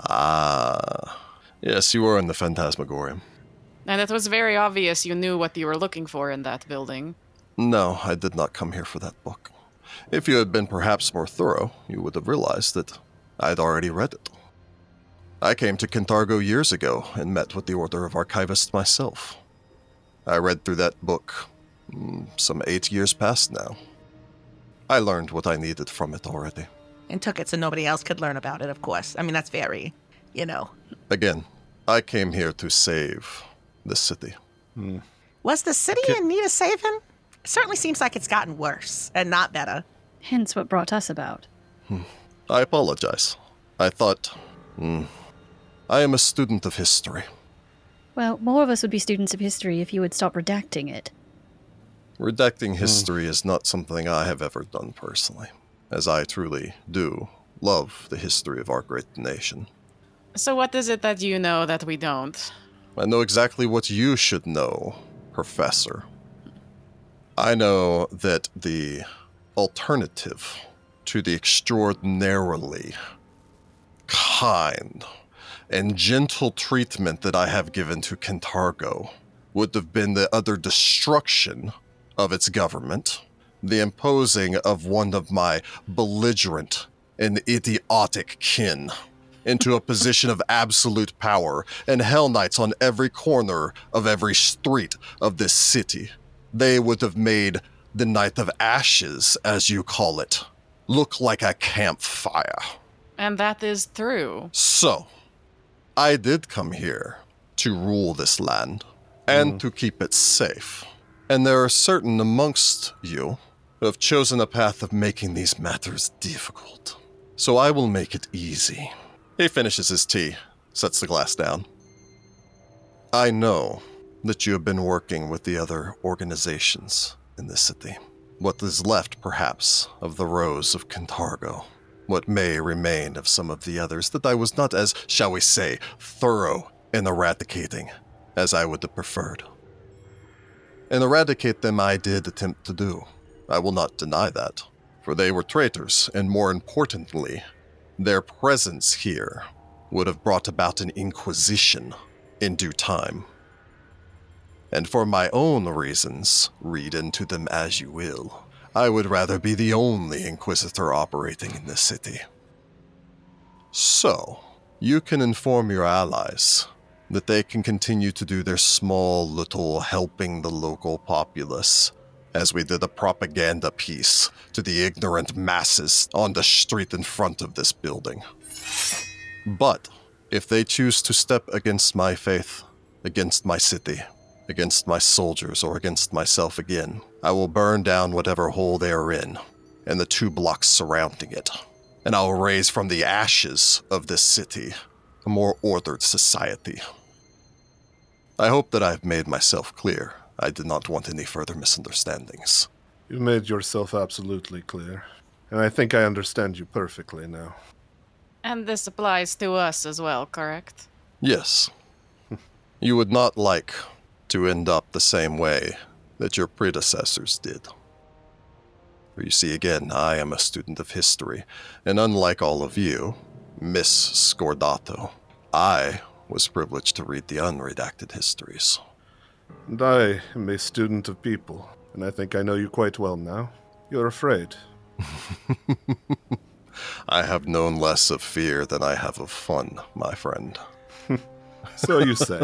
Ah, yes, you were in the Phantasmagorium. And it was very obvious you knew what you were looking for in that building. No, I did not come here for that book. If you had been perhaps more thorough, you would have realized that I'd already read it. I came to Kintargo years ago and met with the Order of Archivists myself. I read through that book some 8 years past now. I learned what I needed from it already. And took it so nobody else could learn about it, of course. I mean, that's very, Again, I came here to save the city. Was the city in need of saving? It certainly seems like it's gotten worse and not better. Hence what brought us about. I apologize. I thought... I am a student of history. Well, more of us would be students of history if you would stop redacting it. Redacting history is not something I have ever done personally, as I truly do love the history of our great nation. So what is it that you know that we don't? I know exactly what you should know, Professor. I know that the alternative to the extraordinarily kind and gentle treatment that I have given to Kintargo would have been the utter destruction of its government, the imposing of one of my belligerent and idiotic kin into a position of absolute power, and Hell Knights on every corner of every street of this city. They would have made the Night of Ashes, as you call it, look like a campfire. And that is true. So, I did come here to rule this land and to keep it safe. And there are certain amongst you who have chosen a path of making these matters difficult. So I will make it easy. He finishes his tea, sets the glass down. I know that you have been working with the other organizations in this city. What is left, perhaps, of the Rose of Kintargo. What may remain of some of the others that I was not as, shall we say, thorough in eradicating as I would have preferred. And eradicate them I did attempt to do. I will not deny that, for they were traitors, and more importantly, their presence here would have brought about an inquisition in due time. And for my own reasons, read into them as you will, I would rather be the only Inquisitor operating in this city. So, you can inform your allies that they can continue to do their small little helping the local populace, as we did a propaganda piece to the ignorant masses on the street in front of this building. But, if they choose to step against my faith, against my city, against my soldiers, or against myself again, I will burn down whatever hole they are in, and the 2 blocks surrounding it. And I will raise from the ashes of this city a more ordered society. I hope that I have made myself clear. I did not want any further misunderstandings. You've made yourself absolutely clear, and I think I understand you perfectly now. And this applies to us as well, correct? Yes. You would not like to end up the same way that your predecessors did. For you see, again, I am a student of history, and unlike all of you, Miss Scordato, I was privileged to read the unredacted histories. And I am a student of people, and I think I know you quite well now. You're afraid. I have known less of fear than I have of fun, my friend. So you say.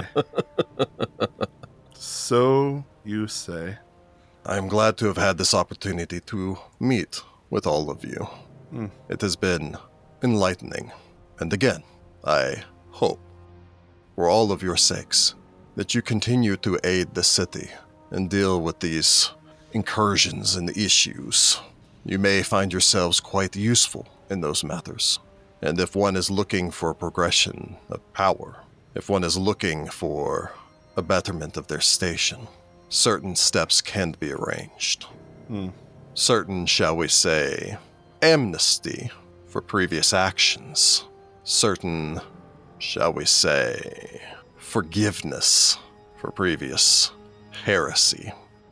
So you say. I am glad to have had this opportunity to meet with all of you. It has been enlightening. And again, I hope, for all of your sakes, that you continue to aid the city and deal with these incursions and issues. You may find yourselves quite useful in those matters. And if one is looking for progression of power, if one is looking for a betterment of their station, certain steps can be arranged. Certain, shall we say, amnesty for previous actions. Certain, shall we say, forgiveness for previous heresy.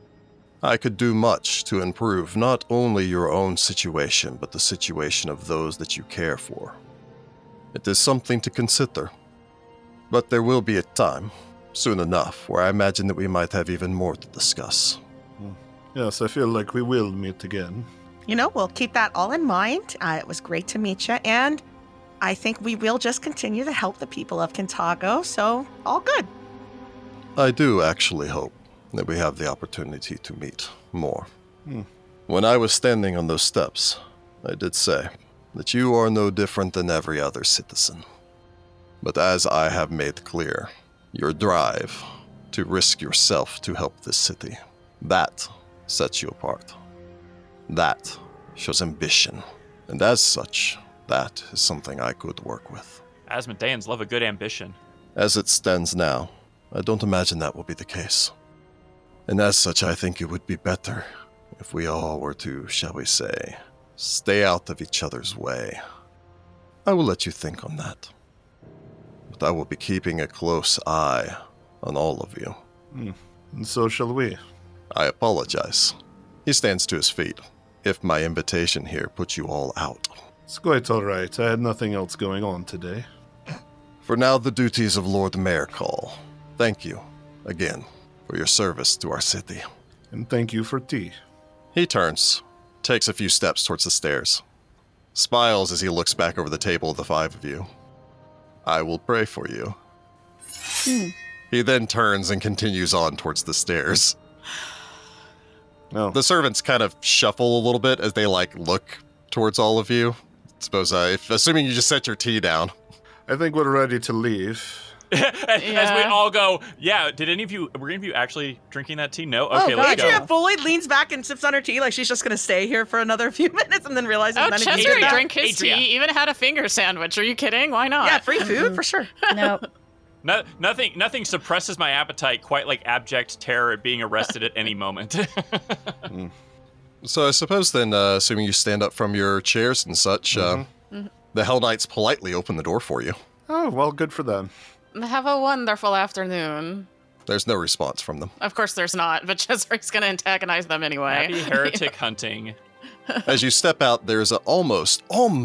I could do much to improve not only your own situation, but the situation of those that you care for. It is something to consider. But there will be a time, soon enough, where I imagine that we might have even more to discuss. Yes, I feel like we will meet again. We'll keep that all in mind. It was great to meet you, and I think we will just continue to help the people of Kintargo, so all good. I do actually hope that we have the opportunity to meet more. When I was standing on those steps, I did say that you are no different than every other citizen. But as I have made clear, your drive to risk yourself to help this city, that sets you apart. That shows ambition, and as such, that is something I could work with. Asmodeans love a good ambition. As it stands now, I don't imagine that will be the case. And as such, I think it would be better if we all were to, shall we say, stay out of each other's way. I will let you think on that. But I will be keeping a close eye on all of you. And so shall we. I apologize. He stands to his feet. If my invitation here puts you all out. It's quite all right. I had nothing else going on today. For now, the duties of Lord Mayor call. Thank you, again, for your service to our city. And thank you for tea. He turns, takes a few steps towards the stairs, smiles as he looks back over the table of the five of you. I will pray for you. He then turns and continues on towards the stairs. Oh. The servants kind of shuffle a little bit as they look towards all of you. I suppose, assuming you just set your tea down. I think we're ready to leave. As we all go, yeah, were any of you actually drinking that tea? No? Okay, Oh, let's go. Adria fully leans back and sips on her tea like she's just going to stay here for another few minutes and then realizes none of you Chester did that. drank his Adria. tea, even had a finger sandwich. Are you kidding? Why not? Yeah, free food for sure. No. Nothing suppresses my appetite quite like abject terror at being arrested at any moment. So I suppose then, assuming you stand up from your chairs and such, the Hell Knights politely open the door for you. Oh, well, good for them. Have a wonderful afternoon. There's no response from them. Of course there's not, but Cesar's going to antagonize them anyway. Happy heretic hunting. As you step out, there's almost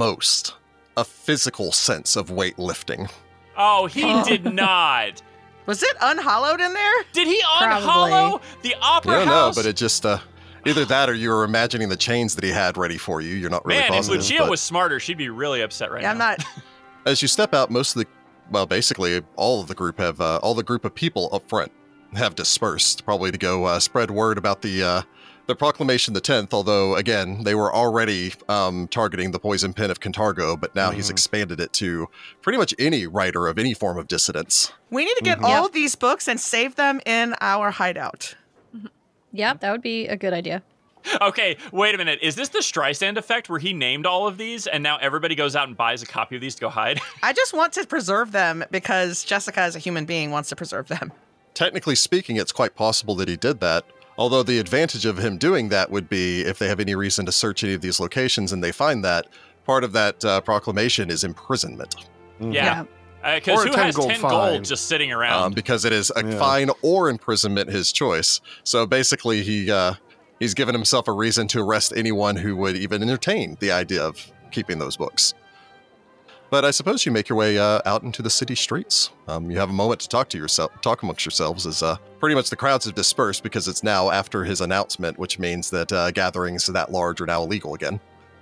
a physical sense of weight lifting. Oh, he did not. Was it unhollowed in there? Did he Probably. unhollow the opera You don't know, house? but it just, either that or you were imagining the chains that he had ready for you. You're not really Man, if positive. Lucia but was smarter, she'd be really upset right Yeah, I'm now. not. as you step out, basically all of the group all the group of people up front have dispersed, probably to go spread word about the proclamation the 10th, although, again, they were already targeting the poison pen of Kintargo, but now he's expanded it to pretty much any writer of any form of dissidence. We need to get all of these books and save them in our hideout. Yep, that would be a good idea. Okay, wait a minute. Is this the Streisand effect where he named all of these and now everybody goes out and buys a copy of these to go hide? I just want to preserve them because Jessica, as a human being, wants to preserve them. Technically speaking, it's quite possible that he did that. Although the advantage of him doing that would be if they have any reason to search any of these locations and they find that, part of that proclamation is imprisonment. Yeah. Because Or a who 10 has gold 10 fine. gold just sitting around? because it is a fine or imprisonment, his choice. So basically, he's given himself a reason to arrest anyone who would even entertain the idea of keeping those books. But I suppose you make your way out into the city streets. You have a moment to talk amongst yourselves, as pretty much the crowds have dispersed because it's now after his announcement, which means that gatherings that large are now illegal again.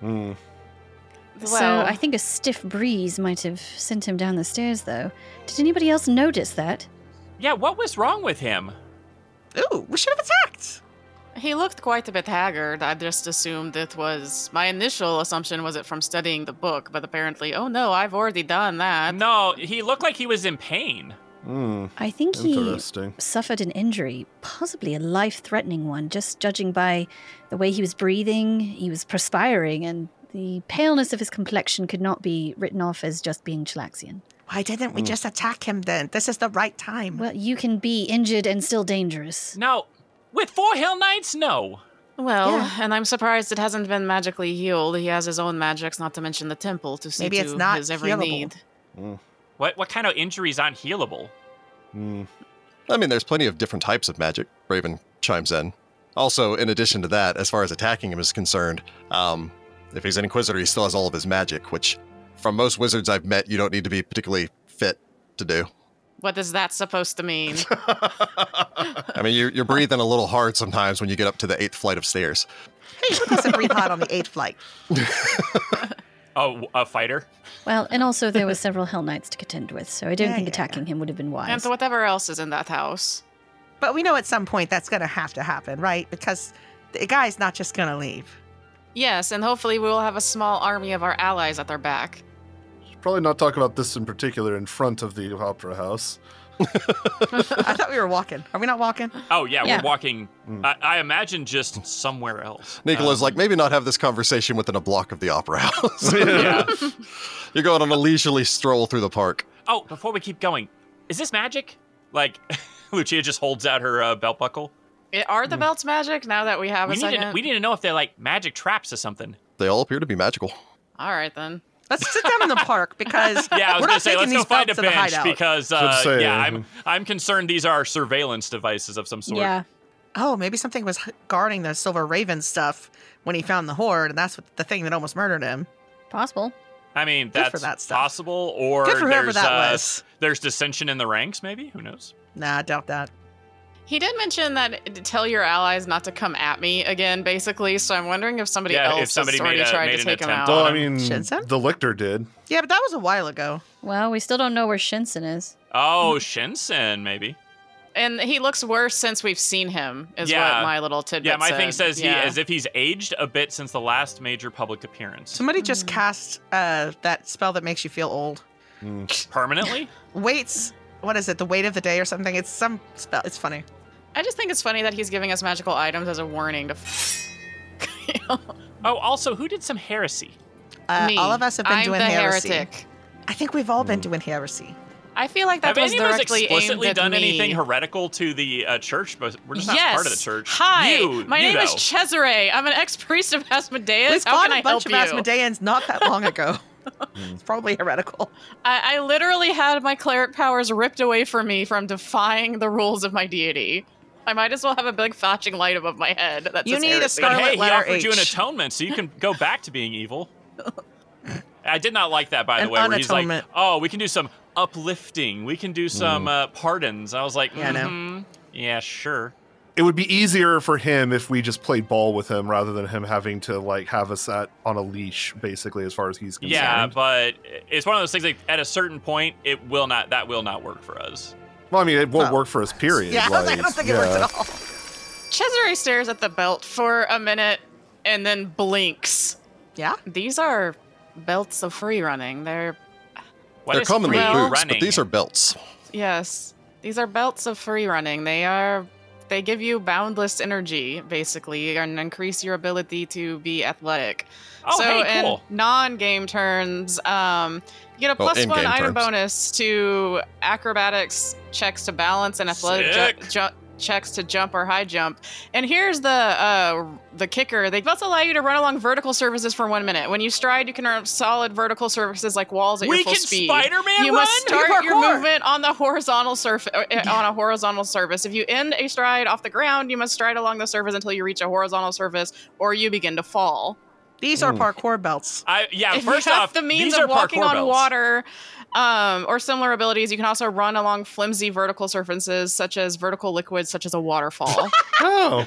So I think a stiff breeze might have sent him down the stairs, though. Did anybody else notice that? Yeah, what was wrong with him? Ooh, we should have attacked. He looked quite a bit haggard. I just assumed it was... My initial assumption was it from studying the book, but apparently, oh no, I've already done that. No, he looked like he was in pain. I think he Interesting. suffered an injury, possibly a life-threatening one, just judging by the way he was breathing. He was perspiring, and the paleness of his complexion could not be written off as just being Chilaxian. Why didn't we just attack him then? This is the right time. Well, you can be injured and still dangerous. No, with 4 Hill Knights, no. Well, Yeah. and I'm surprised it hasn't been magically healed. He has his own magics, not to mention the temple, to see Maybe to it's not his every healable. need. What kind of injuries aren't healable? I mean, there's plenty of different types of magic, Raven chimes in. Also, in addition to that, as far as attacking him is concerned, if he's an Inquisitor, he still has all of his magic, which, from most wizards I've met, you don't need to be particularly fit to do. What is that supposed to mean? I mean, you're breathing a little hard sometimes when you get up to the 8th flight of stairs. Hey, who doesn't breathe hot on the 8th flight? Oh, a fighter? Well, and also there were several Hell Knights to contend with, so I don't Yeah, think yeah, attacking him would have been wise. And whatever else is in that house. But we know at some point that's going to have to happen, right? Because the guy's not just going to leave. Yes, and hopefully we will have a small army of our allies at our back. Should probably not talk about this in particular in front of the Opera House. I thought we were walking. Are we not walking? Oh, yeah, Yeah. we're walking, I imagine, just somewhere else. Nicola's like, maybe not have this conversation within a block of the Opera House. Yeah. You're going on a leisurely stroll through the park. Oh, before we keep going, is this magic? Like, Lucia just holds out her belt buckle. Are the belts magic now that we have a second? We need to know if they're like magic traps or something. They all appear to be magical. All right, then. Let's sit down in the park because Yeah, I was we're gonna not say taking let's go these find a belts to the bench hideout. because Let's say, I'm concerned these are surveillance devices of some sort. Yeah. Oh, maybe something was guarding the Silver Raven stuff when he found the horde, and that's the thing that almost murdered him. Possible. I mean, Good for that's that stuff. possible. Or Good for whoever there's that was. there's dissension in the ranks. Maybe, who knows? Nah, I doubt that. He did mention that to tell your allies not to come at me again, basically. So I'm wondering if somebody Yeah, if else somebody has already made tried an to take him attempt out. on Well, I him. mean, Shinsen? the Lictor did. Yeah, but that was a while ago. Well, we still don't know where Shinsen is. Oh, Shinsen, maybe. And he looks worse since we've seen him, is Yeah. what my little tidbit Yeah, my said. thing says Yeah. he as if he's aged a bit since the last major public appearance. Somebody just cast that spell that makes you feel old. Permanently? Weights, what is it? The weight of the day or something? It's some spell. It's funny. I just think it's funny that he's giving us magical items as a warning to. Oh, also, who did some heresy? Me. All of us have been I'm doing the heresy. heretic. I think we've all been doing heresy. I feel like that Have was any of us directly aimed explicitly at done me. anything heretical to the church? But we're just not Yes. part of the church. Hi, You, my you name is though. Cesare. I'm an ex-priest of Asmodeus. We've How fought can I a bunch help of you? Asmodeans not that long ago. It's probably heretical. I literally had my cleric powers ripped away from me from defying the rules of my deity. I might as well have a big flashing light above my head. That's You need a heresy. But Scarlet hey, he letter offered you an H. atonement, so you can go back to being evil. I did not like that, by the An way, where he's like, unatonement. oh, we can do some uplifting. We can do some pardons. I was like, Yeah, I know. yeah, sure. It would be easier for him if we just played ball with him rather than him having to like have us on a leash, basically, as far as he's concerned. Yeah, but it's one of those things like at a certain point, that will not work for us. Well, I mean, it won't Well, work for us, period. Yeah, like, I don't think it works at all. Cesare stares at the belt for a minute and then blinks. Yeah? These are belts of free running. They're What They're is commonly free boots, running? but these are belts. yes, these are belts of free running. They give you boundless energy, basically, and increase your ability to be athletic. Oh, so hey, cool. in non-game turns, you get a plus in-game one item terms. bonus to acrobatics checks to balance and athletic Sick. checks to jump or high jump. And here's the kicker. They both allow you to run along vertical surfaces for 1 minute. When you stride, you can run solid vertical surfaces like walls at your full speed. We can Spider-Man You run? must start your movement on the horizontal surface on a horizontal surface. If you end a stride off the ground, you must stride along the surface until you reach a horizontal surface or you begin to fall. These are parkour belts. If first you have off, the means these are of walking parkour on belts. water or similar abilities, you can also run along flimsy vertical surfaces, such as vertical liquids, such as a waterfall. Oh.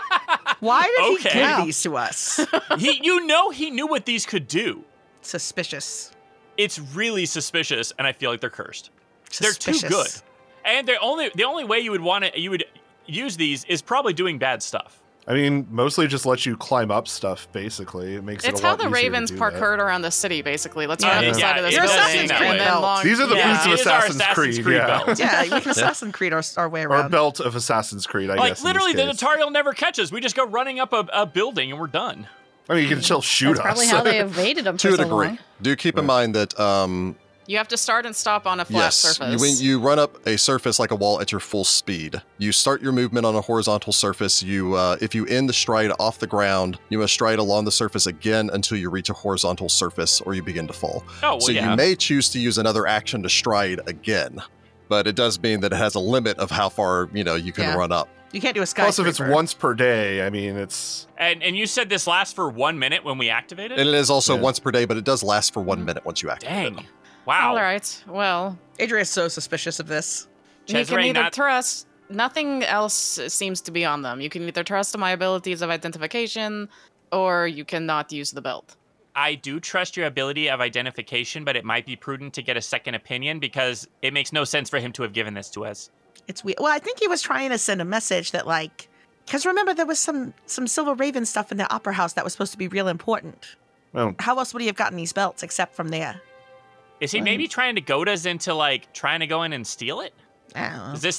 Why did he Okay. give these to us? He knew what these could do. Suspicious. It's really suspicious, and I feel like they're cursed. Suspicious. They're too good. And the only way you would use these is probably doing bad stuff. I mean, mostly just lets you climb up stuff, basically. It makes It's it a how lot the easier Ravens to do that. parkoured around the city, basically. Let's Yeah, run up the yeah, side of this it does building. seem that and way. then long, These are the yeah. boots of It is our Assassin's Creed, yeah. belt. Yeah, we can Assassin's Creed our way Or around. belt of Assassin's Creed, I Like, guess. literally, in the this case. Natari will never catch us. We just go running up a building, and we're done. I mean, you can still shoot That's us. probably how they evaded them for To a so degree. long. Do keep in mind that You have to start and stop on a flat yes, surface. when you run up a surface like a wall at your full speed, you start your movement on a horizontal surface. If you end the stride off the ground, you must stride along the surface again until you reach a horizontal surface or you begin to fall. Oh, well, So yeah. you may choose to use another action to stride again, but it does mean that it has a limit of how far you can Yeah. run up. You can't do a Plus, skyscraper. if it's once per day, I mean, it's... And you said this lasts for 1 minute when we activate it? And it is also Yeah. once per day, but it does last for 1 minute once you activate it. Dang. Wow. All right. Well, Adria is so suspicious of this. you can Cesare, either not- trust. Nothing else seems to be on them. You can either trust my abilities of identification, or you cannot use the belt. I do trust your ability of identification, but it might be prudent to get a second opinion because it makes no sense for him to have given this to us. It's weird. Well, I think he was trying to send a message that, like, because remember there was some Silver Raven stuff in the Opera House that was supposed to be real important. Well, How else would he have gotten these belts except from there? Is he maybe trying to goad us into like trying to go in and steal it? I don't know. Is this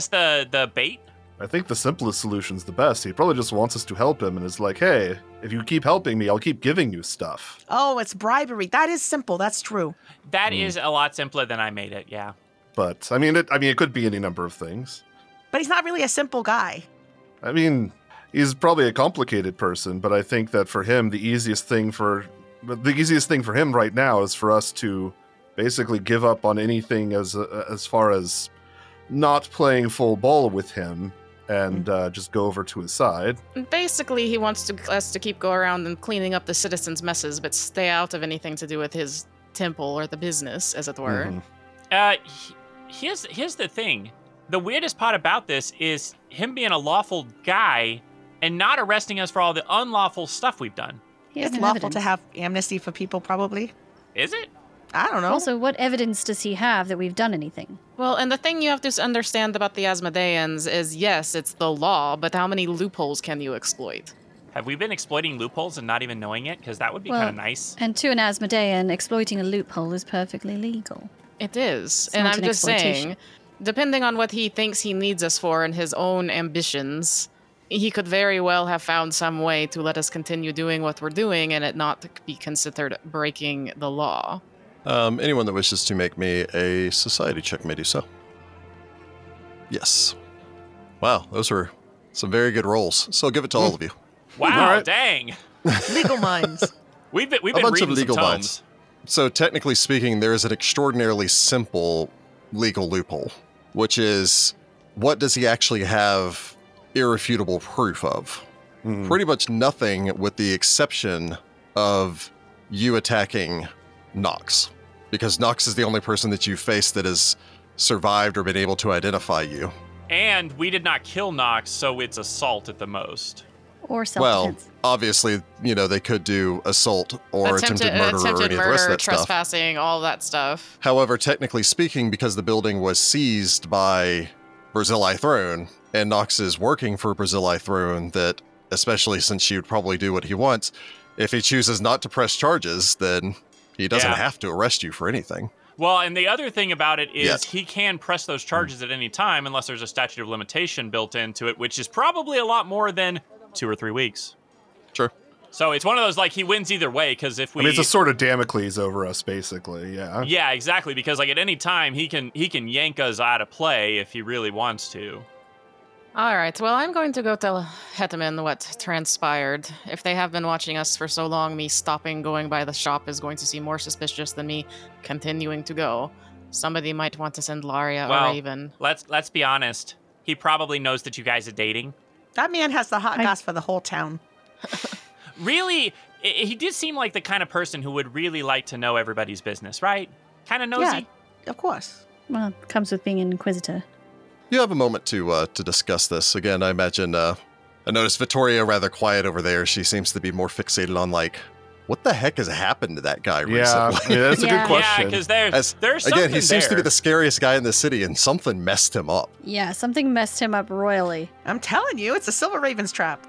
the bait? I think the simplest solution's the best. He probably just wants us to help him and is like, hey, if you keep helping me, I'll keep giving you stuff. Oh, it's bribery. That is simple. That's true. That is a lot simpler than I made it. Yeah. But, I mean, it could be any number of things. But he's not really a simple guy. I mean, he's probably a complicated person, but I think that for him, the easiest thing for him right now is for us to basically give up on anything as far as not playing full ball with him and just go over to his side. Basically, he wants us to keep going around and cleaning up the citizens' messes, but stay out of anything to do with his temple or the business, as it were. Mhm. Here's the thing. The weirdest part about this is him being a lawful guy and not arresting us for all the unlawful stuff we've done. He has It's no lawful evidence. to have amnesty for people, probably. Is it? I don't know. Also, what evidence does he have that we've done anything? Well, and the thing you have to understand about the Asmodeans is, yes, it's the law, but how many loopholes can you exploit? Have we been exploiting loopholes and not even knowing it? Because that would be Well, kind of nice. And to an Asmodean, exploiting a loophole is perfectly legal. It is. It's And not I'm an just exploitation. saying, depending on what he thinks he needs us for and his own ambitions, he could very well have found some way to let us continue doing what we're doing and it not be considered breaking the law. Anyone that wishes to make me a society check may do so. Yes. Wow, those were some very good rolls. So I'll give it to all of you. Wow, All right. dang. Legal minds. We've been A bunch of reading legal some tomes. minds. So technically speaking, there is an extraordinarily simple legal loophole, which is what does he actually have irrefutable proof of? Mhm. Pretty much nothing with the exception of you attacking Nox. Because Nox is the only person that you face that has survived or been able to identify you. And we did not kill Nox, so it's assault at the most. Or Well, self-defense. obviously, they could do assault or attempted murder or any of the rest of that stuff. trespassing, all that stuff. However, technically speaking, because the building was seized by Brazili Throne, and Nox is working for Brazili Throne, that, especially since she would probably do what he wants, if he chooses not to press charges, then he doesn't Yeah. have to arrest you for anything. Well, and the other thing about it is Yet. he can press those charges at any time unless there's a statute of limitation built into it, which is probably a lot more than 2 or 3 weeks. Sure. So it's one of those, like, he wins either way, because if we... I mean, it's a sort of Damocles over us, basically, yeah. Yeah, exactly, because, like, at any time, he can yank us out of play if he really wants to. All right. Well, I'm going to go tell Hetaman what transpired. If they have been watching us for so long, me stopping going by the shop is going to seem more suspicious than me continuing to go. Somebody might want to send Laria Well, or Raven. Let's be honest. He probably knows that you guys are dating. That man has the hot goss for the whole town. Really, he did seem like the kind of person who would really like to know everybody's business, right? Kind of nosy. Yeah, of course. Well, it comes with being an inquisitor. You have a moment to discuss this. Again, I imagine, I noticed Vittoria rather quiet over there. She seems to be more fixated on, like, what the heck has happened to that guy recently? Yeah, that's a Yeah. good question. Yeah, because there's something Again, he seems to be there. the scariest guy in the city, and something messed him up. Yeah, something messed him up royally. I'm telling you, it's a Silver Raven's trap.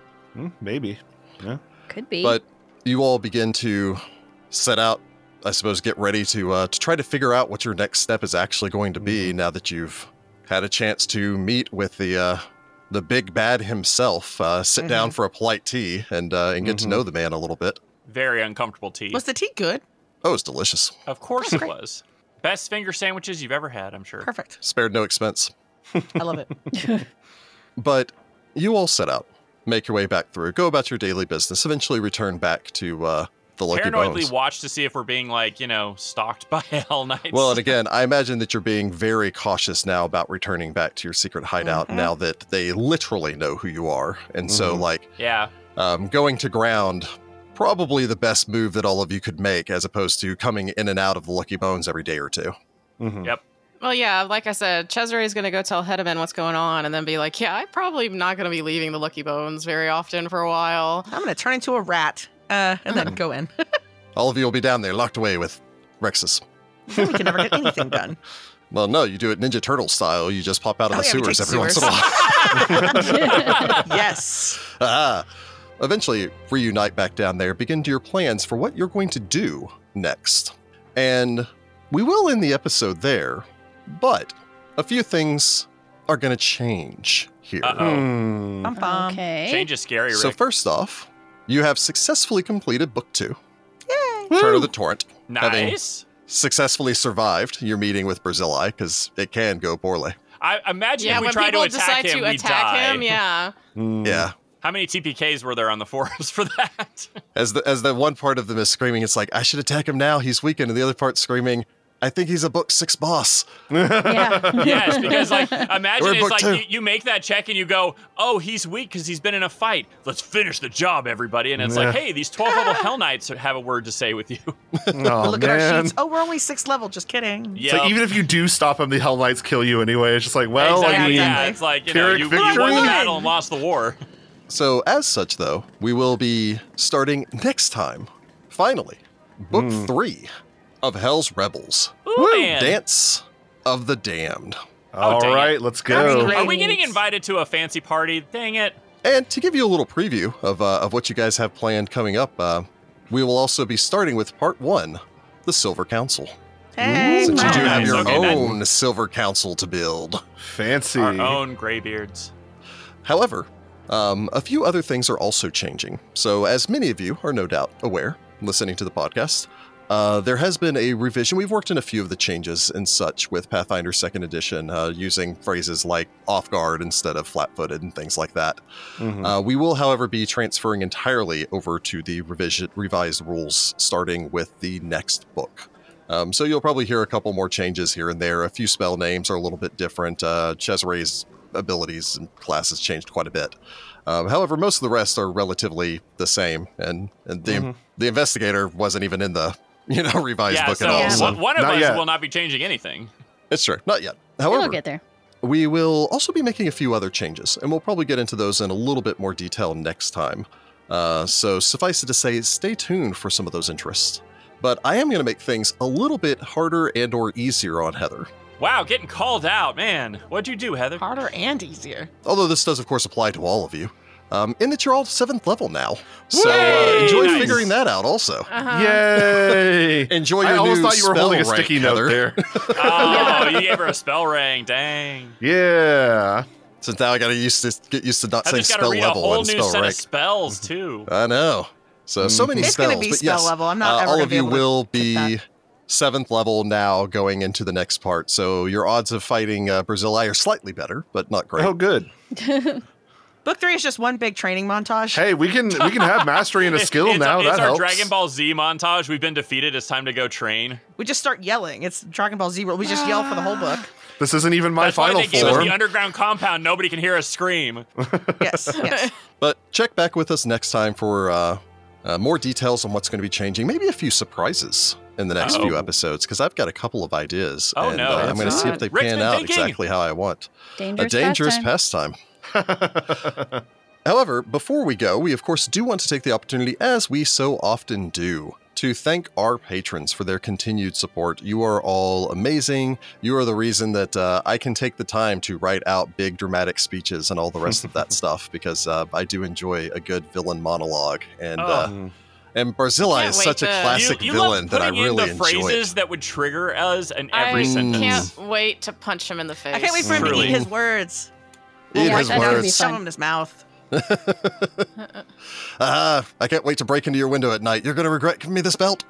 Maybe. Yeah. Could be. But you all begin to set out, I suppose, get ready to try to figure out what your next step is actually going to be now that you've had a chance to meet with the big bad himself, sit down for a polite tea and get to know the man a little bit. Very uncomfortable tea. Was the tea good? Oh, it's delicious. Of course it was. Best finger sandwiches you've ever had, I'm sure. Perfect. Spared no expense. I love it. But you all set out, make your way back through, go about your daily business, eventually return back to the Lucky Paranoidly Bones. watch to see if we're being, like, stalked by Hell Knights. Well, and again, I imagine that you're being very cautious now about returning back to your secret hideout now that they literally know who you are. And so, like, yeah. going to ground, probably the best move that all of you could make as opposed to coming in and out of the Lucky Bones every day or two. Yep. Well, yeah, like I said, Cesare is going to go tell Hetaman what's going on and then be like, yeah, I'm probably not going to be leaving the Lucky Bones very often for a while. I'm going to turn into a rat and then go in. All of you will be down there locked away with Rexus. Then we can never get anything done. Well, no, you do it Ninja Turtle style. You just pop out of Oh, the yeah, we sewers take every once in a sewers. while. Yes. Eventually, reunite back down there, begin to your plans for what you're going to do next. And we will end the episode there, but a few things are going to change here. Uh-oh. Bum, bum. Okay. Change is scary, Rick. So first off, you have successfully completed Book 2, Yay. Turn of the Torrent, having nice. successfully survived your meeting with Barzillai, because it can go poorly. I imagine Yeah, if we when try people to attack decide him, to we attack die. him, yeah. Yeah. How many TPKs were there on the forums for that? As the one part of them is screaming, it's like, I should attack him now, he's weakened. And the other part's screaming, I think he's a Book 6 boss. Yeah. Yes, because like imagine We're it's book like two. you make that check and you go, oh, he's weak because he's been in a fight. Let's finish the job, everybody. And it's like, hey, these 12 level Hell Knights have a word to say with you. Oh, Look at our man. sheets. Oh, we're only 6th level. Just kidding. Yeah, So even if you do stop him, the Hell Knights kill you anyway. It's just like, well, exactly. I mean, Yeah, it's like you Pyrrhic you won victory? the battle and lost the war. So, as such, though, we will be starting next time, finally, Book 3 of Hell's Rebels, Ooh, man. Dance of the Damned. all dang right, it. let's That's go. great. Are we getting invited to a fancy party? Dang it. And to give you a little preview of what you guys have planned coming up, we will also be starting with Part 1, the Silver Council. Hey, Since you do have Nice, your okay, that- own Silver Council to build. Fancy. Our own graybeards. However, a few other things are also changing. So, as many of you are no doubt aware, listening to the podcast, there has been a revision. We've worked in a few of the changes and such with Pathfinder 2nd Edition, using phrases like off guard instead of flat footed and things like that. We will, however, be transferring entirely over to the revised rules starting with the next book. So you'll probably hear a couple more changes here and there. A few spell names are a little bit different. Cesare's abilities and classes changed quite a bit. However, most of the rest are relatively the same, and the investigator wasn't even in the revised Yeah, book so at all. Yeah. So one of Not us yet. will not be changing anything. it's true, not yet. We'll However, get there. we will also be making a few other changes, and we'll probably get into those in a little bit more detail next time. So suffice it to say, stay tuned for some of those interests. But I am going to make things a little bit harder and or easier on Heather. Wow, getting called out, man. What'd you do, Heather? Harder and easier. Although this does, of course, apply to all of you. In that you're all 7th level now. So Yay! enjoy Nice. figuring that out also. Uh-huh. Yay! Enjoy your I almost new thought you were spell holding a rank, sticky note Heather. there. Oh, you gave her a spell ring. Dang. Yeah. Since now I got to get used to not saying Heather's got to spell read a level whole and new spell set rank. of spells, too. I know. So many It's spells. gonna be but spell yes, level. I'm not ever all gonna of be you able to will pick be that. 7th level now going into the next part. So your odds of fighting Barzillai are slightly better, but not great. Oh, good. Book 3 is just one big training montage. Hey, we can have mastery in a skill now. It's That our helps. Dragon Ball Z montage. We've been defeated. It's time to go train. We just start yelling. It's Dragon Ball Z. We just yell for the whole book. This isn't even my That's why final they gave us form. the underground compound. Nobody can hear us scream. Yes. But check back with us next time for more details on what's going to be changing. Maybe a few surprises in the next few episodes, because I've got a couple of ideas. Oh, and, no. I'm going to see if they Rick's pan been out thinking. exactly how I want. Dangerous, A dangerous pastime. pastime. However, before we go, we of course do want to take the opportunity, as we so often do, to thank our patrons for their continued support. You are all amazing. You are the reason that I can take the time to write out big dramatic speeches and all the rest of that stuff, because I do enjoy a good villain monologue. And Barzillai Can't is wait such a to- classic you villain love that I putting in really the enjoy. phrases that would trigger us in I every sentence. can't wait to punch him in the face. I can't wait for him to Truly. eat his words. Eat Yeah, his that's gonna be words. Shove fun. him in his mouth. I can't wait to break into your window at night. You're going to regret giving me this belt.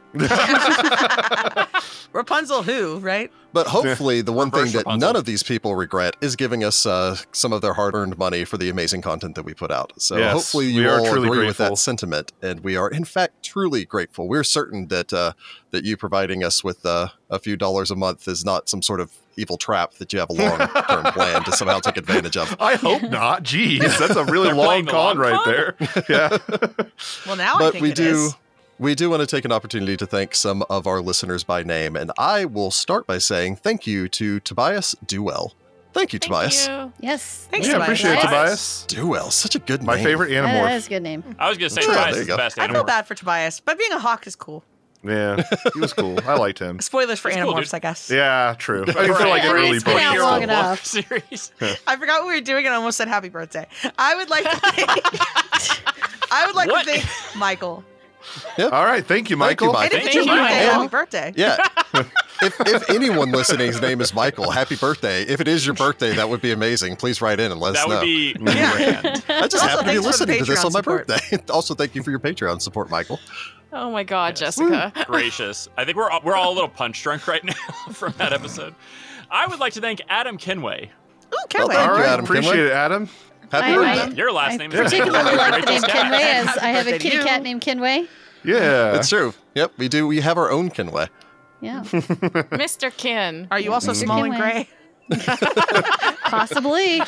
Rapunzel who, right? But hopefully the one thing Reverse that Rapunzel. none of these people regret is giving us some of their hard-earned money for the amazing content that we put out. So Yes, hopefully we you are all truly agree with grateful. that sentiment, and we are in fact truly grateful. We're certain that that you providing us with a few dollars a month is not some sort of evil trap that you have a long-term plan to somehow take advantage of. I hope not. Jeez, that's a really They're long playing the con long right con? there. Yeah. Well, now I But think we it do. is. We do want to take an opportunity to thank some of our listeners by name, and I will start by saying thank you to Tobias Duell. Thank you, Thank Tobias. you. Yes. Thanks, Yeah, Tobias. appreciate it, Tobias. Tobias. Duell, such a good My name. favorite That animorph. is a good name. I was going to say Yeah, Tobias there is you the go. best I feel animal. bad for Tobias, but being a hawk is cool. Yeah, he was cool. I liked him. Spoilers for It's cool, Animorphs, dude. I guess. Yeah, true. I feel like it Right. really It's been out broke long you. enough. Series. I forgot what we were doing and I almost said happy birthday. I would like to thank What? to thank Michael. All right, thank you, Thank you, Michael. Michael. And if Thank it's your you, birthday, Michael. happy birthday. Yeah. if anyone listening's name is Michael, happy birthday. If it is your birthday, that would be amazing. Please write in and let us That know. would be Yeah. grand. I just Also, happen to be thanks for the listening to this Patreon on my support. birthday. Also, thank you for your Patreon support, Michael. Oh my God, Jessica. Gracious. I think we're all a little punch drunk right now from that episode. I would like to thank Adam Kinway. Ooh, can't Well, wait. thank All you, right, Adam appreciate Kinway. it, Adam. Happy I- birthday. Your last I name is particularly like the name Rachel Kinway, as Happy I have a birthday to kitty you. cat named Kinway. Yeah. It's true. Yep, we do. We have our own Kinway. Yeah, Mr. Kin. Are you also Mr. small and Kinway. gray? possibly.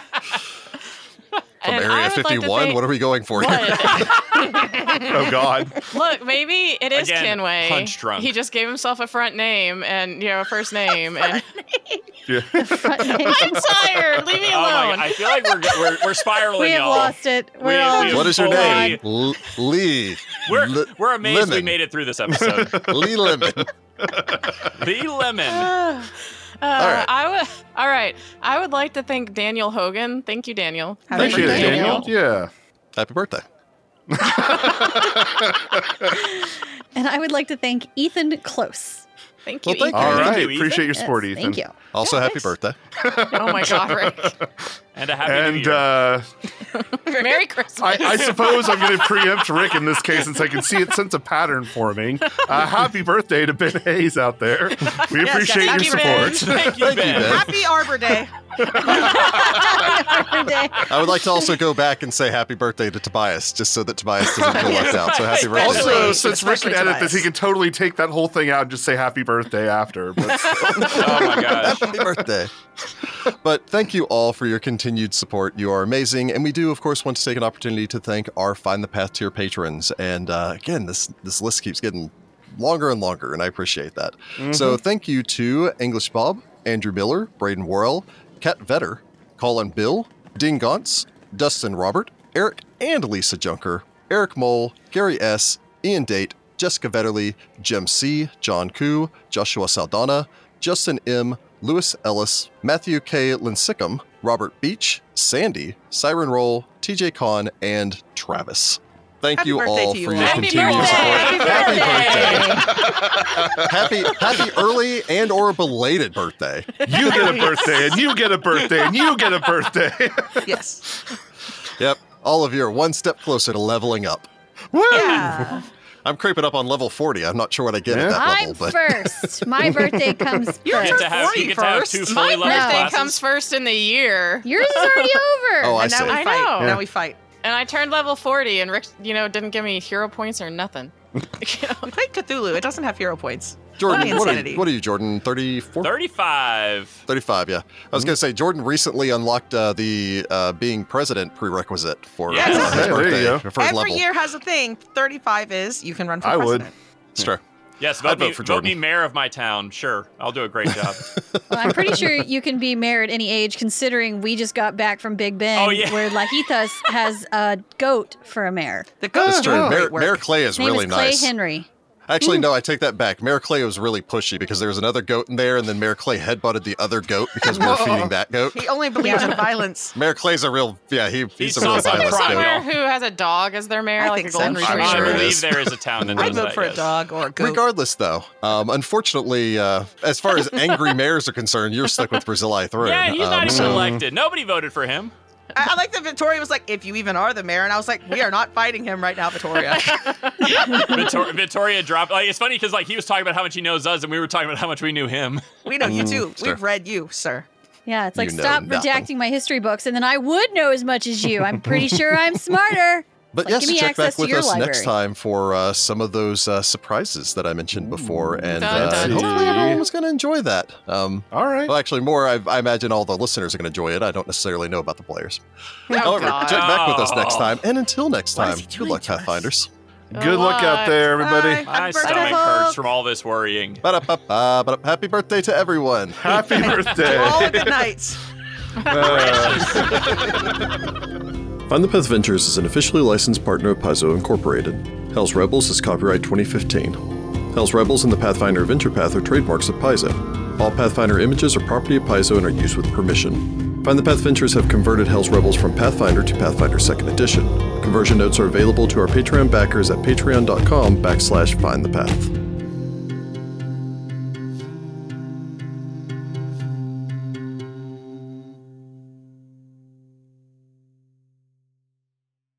From And I Area would like to 51, thank- what are we going for here? Oh God. Look, maybe it is Again, Kinway. punch drunk. He just gave himself a front name and a first name. And Yeah. Front name. I'm tired. Leave me Oh my! alone. I feel like we're spiraling, We have y'all. lost it. We're We- all we- just What is your Full name? on. Lee. We're amazed we Lemon. made it through this episode. Lee Lemon. The lemon. right. All right. I would like to thank Daniel Hogan. Thank you, Daniel. Happy Appreciate it, birthday, Daniel. Yeah. Happy birthday. And I would like to thank Ethan Close. Thank you, Well, thank Ethan. you. All Thank right. you, Ethan. Appreciate your Yes, support, Ethan. Thank you. Also, Yeah, happy thanks. birthday. Oh my God, Rick. And a happy New And Year. Merry Christmas. I suppose I'm going to preempt Rick in this case since I can sense a pattern forming. Happy birthday to Ben Hayes out there. We Yes, appreciate thank your you, Ben. support. Thank you, Thank you, Ben. Ben. Happy Arbor Day. I would like to also go back and say happy birthday to Tobias, just so that Tobias doesn't feel left out. So happy birthday. Especially- Also, since Rick can especially edit this, he Tobias. can totally take that whole thing out and just say happy birthday after. But Oh my gosh. Happy birthday. But thank you all for your continued support. You are amazing. And we do, of course, want to take an opportunity to thank our Find the Path tier patrons. And again, this list keeps getting longer and longer, and I appreciate that. So thank you to English Bob, Andrew Miller, Braden Worrell, Kat Vetter, Colin Bill, Dean Gauntz, Dustin Robert, Eric and Lisa Junker, Eric Mole, Gary S., Ian Date, Jessica Vetterly, Jim C., John Koo, Joshua Saldana, Justin M., Lewis Ellis, Matthew K. Linsicum, Robert Beach, Sandy, Siren Roll, TJ Kahn, and Travis. Thank Happy you birthday all to you for all. your Happy continued birthday! support. Happy Happy early and or belated birthday. you get a birthday, and you get a birthday, and you get a birthday. Yes. Yep, all of you are one step closer to leveling up. Woo! Yeah. I'm creeping up on level 40. I'm not sure what I get at that I'm level, but first. My birthday comes first. You get to have 40 two first. fully My leveled birthday classes. comes first in the year. Yours is already over. Oh, I And now see. we I fight. know. Now we fight. And I turned level 40, and Rick, didn't give me hero points or nothing. We played Cthulhu. It doesn't have hero points. Jordan, Only insanity. what are you, Jordan? 34? 35. 35, yeah. I was going to say, Jordan recently unlocked the being president prerequisite for Yeah. his Hey, there you birthday. go. For his Every level. year has a thing. 35 is you can run for I would. president. It's true. Yes, I'd vote vote for me Jordan. mayor of my town. Sure, I'll do a great job. Well, I'm pretty sure you can be mayor at any age, considering we just got back from Big Ben, Oh, yeah. where Lahitas has a goat for a mayor. The goats That's do true. great Mayor work. Clay is His name really is Clay nice. Henry. Actually, no, I take that back. Mayor Clay was really pushy because there was another goat in there, and then Mayor Clay headbutted the other goat because we were feeding that goat. He only believes in violence. Mayor Clay's a real, he's a real solved violent crime, goat. y'all. Who has a dog as their mayor, I like think a golden so. I'm retriever? I sure it believe is. there is a town that I'd does vote that, for a yes. dog or a goat. Regardless, though, unfortunately, as far as angry mayors are concerned, you're stuck with Brazili Throne. Yeah, he's not even so- elected. Nobody voted for him. I like that Victoria was like, if you even are the mayor. And I was like, we are not fighting him right now, Victoria. Victoria dropped. Like, it's funny because he was talking about how much he knows us, and we were talking about how much we knew him. We know you too. sure. We've read you, sir. Yeah, it's like, You know stop nothing. redacting my history books, and then I would know as much as you. I'm pretty sure I'm smarter. But Like, yes, give me check back access to with your us next library. time for some of those surprises that I mentioned before, and Dun, dun, hopefully dun. everyone was going to enjoy that. All right. Well, actually, more. I imagine all the listeners are going to enjoy it. I don't necessarily know about the players. Oh, However, God. check back with us next Oh. time, and until next What is time, he good doing luck, to us? Pathfinders. Good luck out there, everybody. Bye. My Happy birthday, stomach hurts Hulk. from all this worrying. Ba-da-ba-ba, ba-da. Happy birthday to everyone. Happy birthday. All the good nights. Find the Path Ventures is an officially licensed partner of Paizo Incorporated. Hell's Rebels is copyright 2015. Hell's Rebels and the Pathfinder Adventure Path are trademarks of Paizo. All Pathfinder images are property of Paizo and are used with permission. Find the Path Ventures have converted Hell's Rebels from Pathfinder to Pathfinder 2nd Edition. Conversion notes are available to our Patreon backers at patreon.com/findthepath.